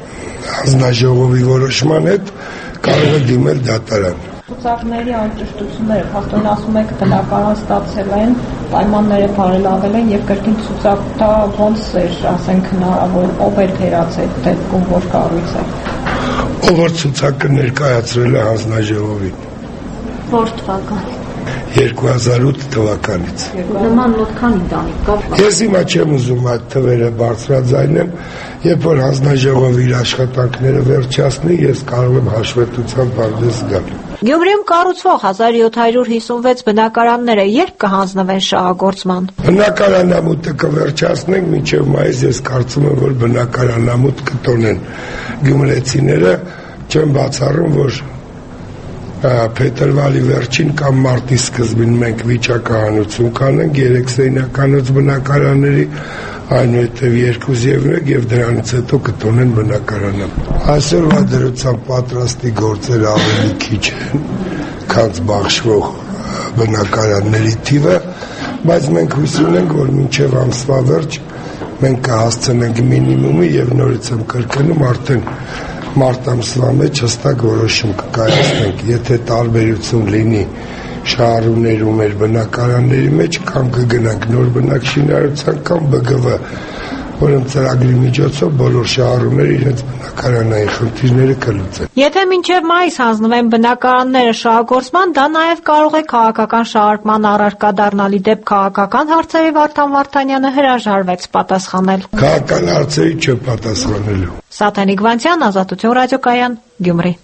Speaker 10: հանձնաժողովի որոշման հետ կարող է դիմել դատարան։
Speaker 9: Ցուցակների անճշտությունները հաստատ ասում եք բնակարան ստացել են, պայմանները բարելավել են եւ կրկին ցուցակ դա ոնց էր, ասենք հնարավոր, ով էր վերած այդ դեպքում, որ կառույց է։
Speaker 10: Ով որ ցուցակը ներկայացրել է հանձնաժողովին։
Speaker 6: Որ թվական։
Speaker 10: երկու հազար ութ թվականից։
Speaker 6: Նման նոթքան ընտանիք կա։
Speaker 10: Ես հիմա չեմ ուզում այդ թվերը բարձրաձայնեմ, երբ որ հանձնաժողովը իր աշխատանքները վերջացնի, ես կարող եմ հաշվետվության պարտեզ գալ։
Speaker 9: Գյումրիում կառուցվող հազար յոթ հարյուր հիսունվեց բնակարանները երբ կհանձնվեն շահագործման։
Speaker 10: Բնակարանամուտը կվերջացնենք մինչև մայիս, ես կարծում եմ, որ բնակարանամուտ կտոնեն գյումրեցիները, չեմ բացառում, որ փետրվարի վերջին կամ մարտի սկզբին մենք վիճակահանություն կանենք երեք սենյականոց բնակարանների, այնուհետև երկու և մեկ և դրանից հետո կտոնեն բնակարանը։ Այսօրվա դրությամբ պատրաստի գործեր ավելի քիչ են, քան բաշխվող բնակարանների թիվը, բայց մենք հույս ունենք, որ մինչև ամսվա վերջ մենք կհասցնենք մինիմումի և նորից եմ կրկնում արդեն մարտ ամսվա մեջ հստակ որոշում կկայացնենք, եթե տարբերություն լինի շահառուներում մեր բնակարանների մեջ, կամ կգնանք նոր բնակչինարարության, կամ B G V, որոնց ծրագրի միջոցով բոլոր շահառուները իրենց բնակարանային խնդիրները կլուծեն։
Speaker 9: Եթե մինչև մայիս հանձնվեն բնակարանները շահագործման, դա նաև կարող է քաղաքական շահարկման առարկա դառնալ։ Դեպ քաղաքական հարցերի Վարդան Վարդանյանը հրաժարվեց պատասխանել։
Speaker 10: Քաղաքական հարցերի չպատասխանելու։
Speaker 9: Սաթենիկ Վանցյան, Ազատություն ռադիոկայան, Գյումրի։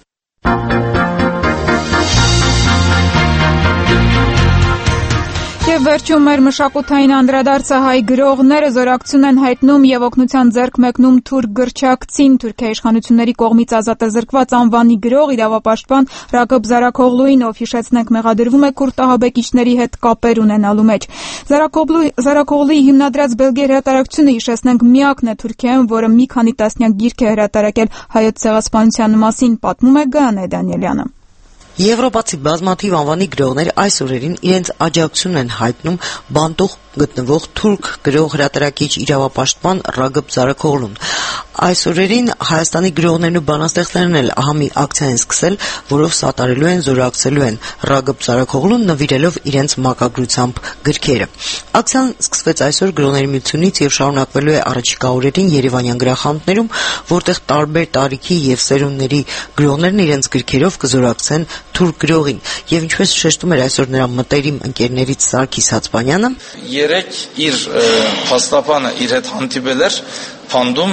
Speaker 1: Եվ վերջում մեր մշակութային անդրադարձը հայ գրողները զորակցություն են հայտնում եւ օգնության ձեռք մեկնում թուրք գրչակցին Թուրքիայի իշխանությունների կողմից ազատազրկված անվանի գրող իրավապաշտպան Ռագոբ Զարաքօղլուին, ով հիշեցնենք մեղադրվում է քուրդ ահաբեկիչների հետ կապեր ունենալու մեջ։ Զարաքօղլուի հիմնադրած Բելգիա հրատարակությունը, հիշեցնենք, միակն է Թուրքիայում, որը մի քանի տասնյակ գիրք է հրատարակել հայոց ցեղասպանության մասին, պատմում է Գայանե Դանիելյանը։
Speaker 12: Եվրոպացի բազմաթիվ անվանի գրողներ այս օրերին իրենց աջակցությունն են հայտնում բանտող գտնվող թուրք գրող հրատարակիչ իրավապաշտպան Ռագոբ Զարաքօղլուն։ Այս օրերին Հայաստանի գրողներն ու բանաստեղծներն էլ ահա մի ակցիա են սկսել, որով սատարելու են, զորակցելու են Ռագոբ Զարաքօղլուն, նվիրելով իրենց մակագրությամբ գրքերը։ Ակցիան սկսվեց այսօր Գրողների միությունից եւ շարունակվելու է առաջիկա օրերին Երևանյան գրախանութներում, որտեղ տարբեր տարիքի եւ սերունդների գրողներն իրենց գրքերով կզորակցեն թուրք գրողին։ Եվ ինչպես շեշտում էր այսօր նրա մտերիմ ընկերներից Սարգիս Հացպանյանը,
Speaker 13: երեք իր փաստաբանը իր հետ հանդիպել էր Փանդում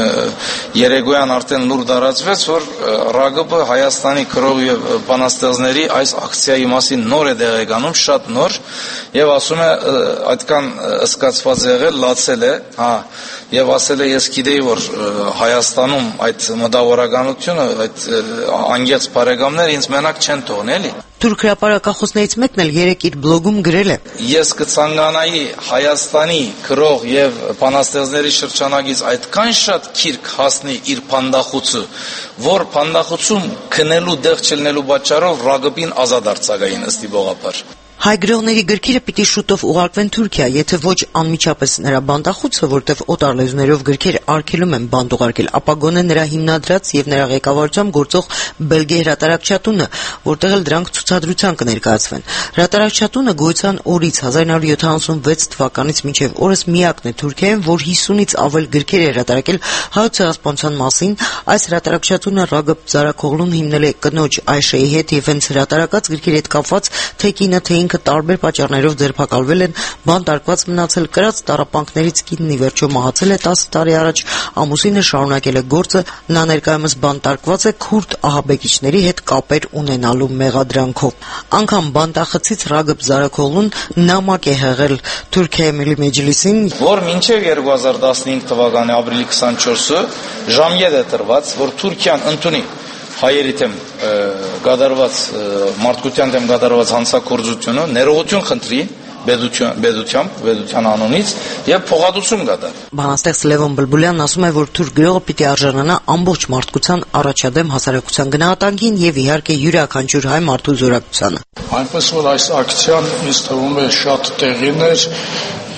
Speaker 13: երեկոյան արդեն լուր դարածվեց, որ Ռագոբը Հայաստանի գրող եւ բանաստեղծների այս ակցիայի մասին նոր է դեղեկանում, շատ նոր, եւ ասում է այդքան ըսկացված եղել, լացել է, հա, եւ ասել է ես գիտեի, որ Հայաստանում այդ մտավորականությունը, այդ անգեղծ բարեկամները ինձ մենակ չեն թողնի, էլի։
Speaker 12: Թուրք հրապարակախոսներից մեկն էլ երեք իր բլոգում գրել է.
Speaker 13: Ես կցանկանայի Հայաստանի գրող եւ բանաստեղծների շրջանագից այդքան շատ քիրք հասնի իր փանդախուցը, որ փանդախուցում քնելու դեղ չլնելու պատճառով Ռագոբին ազատ արձակային ըստիբողաբար։
Speaker 12: Հայ գրողների գրքերը պիտի շուտով ուղարկվեն Թուրքիա, եթե ոչ անմիջապես նրա բանտախուցը, որտեղ օտար լեզուներով գրքեր արգելում են բանտ ուղարկել, ապա գոնե նրա հիմնադրած եւ նրա ղեկավարությամբ գործող Բելգիա հրատարակչատունը, որտեղ էլ դրանք ցուցադրության կներկայացվեն։ Հրատարակչատունը գոյության օրից հազար նոր յոթանասունվեց թվականից մինչև օրս միակն է Թուրքիայում, որ հիսունից ավել գրքեր է հրատարակել հայոց ցեղասպանության մասին։ Այս հրատարակչատունը Ռագոբ Զարաքօղլուն հիմնել է կնոջ Այշեի հետ եւ հենց հրատարակած գրքերի հետ կապված թե կինը թե ինքը տարբեր պատճառներով ձերբակալվել են, բանտարկված մնացել, կրած տառապանքներից կինն ի վերջո մահացել է տասը տարի առաջ, ամուսինը շարունակել է գործը, նա ներկայումս բանտարկված է քուրդ ահաբեկիչների հետ կապեր ունենալու մեղադրանքով։ Անգամ բանտախցից Ռագոբ Զարաքօղլուն նամակ է հղել Թուրքիայի Միլի Մեջլիսին,
Speaker 13: որ մինչև երկու հազար տասնհինգ թվականի ապրիլի քսանչորսը ժամկետ է տրված, որ Թուրքիան ընդունի հայերի դեմ կատարված մարդկության դեմ կատարված հանցագործությունը, ներողություն խնդրի բեդությամբ, բեդության անունից եւ փոխհատուցում կատարի։
Speaker 12: Բանաստեղծ Լևոն Բլբուլյանն ասում է, որ թուրք գրողը պիտի արժանանա ամբողջ մարդկության առաջադեմ հասարակության գնահատանքին եւ իհարկե յուրաքանչյուր հայ մարդու զորակցությանը։
Speaker 14: Այնպես որ այս ակցիան ինձ թվում է շատ տեղին էր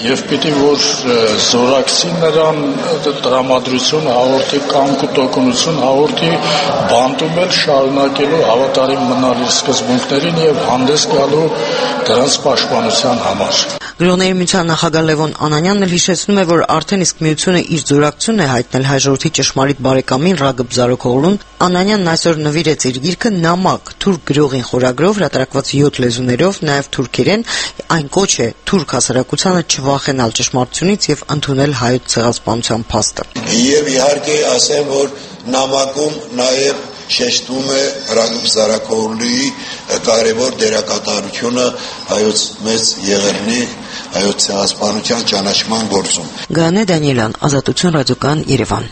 Speaker 14: եւ պիտի որ զորակցի նրան տրամադրություն հաղորդի կամք ու տոկունություն հաղորդի բանտում էլ շարունակելու հավատարիմ մնալ իր սկզբունքներին եւ հանդես գալու դրանց պաշտպանության համար։
Speaker 12: Գրողների միության նախագահ Լևոն Անանյանն էլ հիշեցնում է, որ արդեն իսկ միությունը իր զորակցությունն է հայտնել հայ ժողովրդի ճշմարիտ բարեկամին Ռագիբ Զարոքօղլուն։ Անանյանն այսօր նվիրեց իր գիրքը «Նամակ» թուրք գրողին խորագրով, հրատարակված յոթ լեզուներով, նաև թուրքերեն։ Այն կոչ է թուրք հասարակությանը չվախենալ ճշմարտությունից եւ ընդունել հայոց ցեղասպանության փաստը։
Speaker 15: Եվ իհարկե ասեմ, որ նամակում նաև շեշտում է Ռագիբ Զարոքօղլուի կարևոր դերակատարությունը հայոց մեծ եղերնի, հայոց ցեղասպանության ճանաչման գործում։
Speaker 12: Գանե Դանիելյան, Ազատություն ռադիոկայան, Երևան։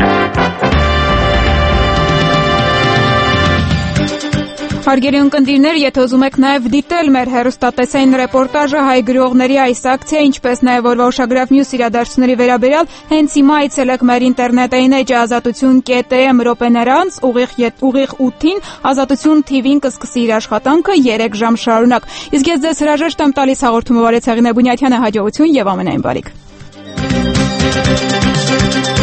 Speaker 1: Հարգելի ունկնդիրներ, եթե ուզում եք նաև դիտել մեր հեռուստատեսային ռեպորտաժը հայ գրողների այս ակցիա, ինչպես նաև օրվա ուշագրավ մյուս իրադարձությունների վերաբերյալ, հենց հիմա այցելեք մեր ինտերնետային էջը ազատություն կետ էմ րոպեներ անց, ուղիղ ութին, Ազատություն թիվին կսկսի իր աշխատանքը երեք ժամ շարունակ։ Իսկ ես ձեզ հրաժեշտ եմ տալիս հաղորդումը վարեց Հեղինե Բունյաթյանը, հաջողություն եւ ամենայն բարիք։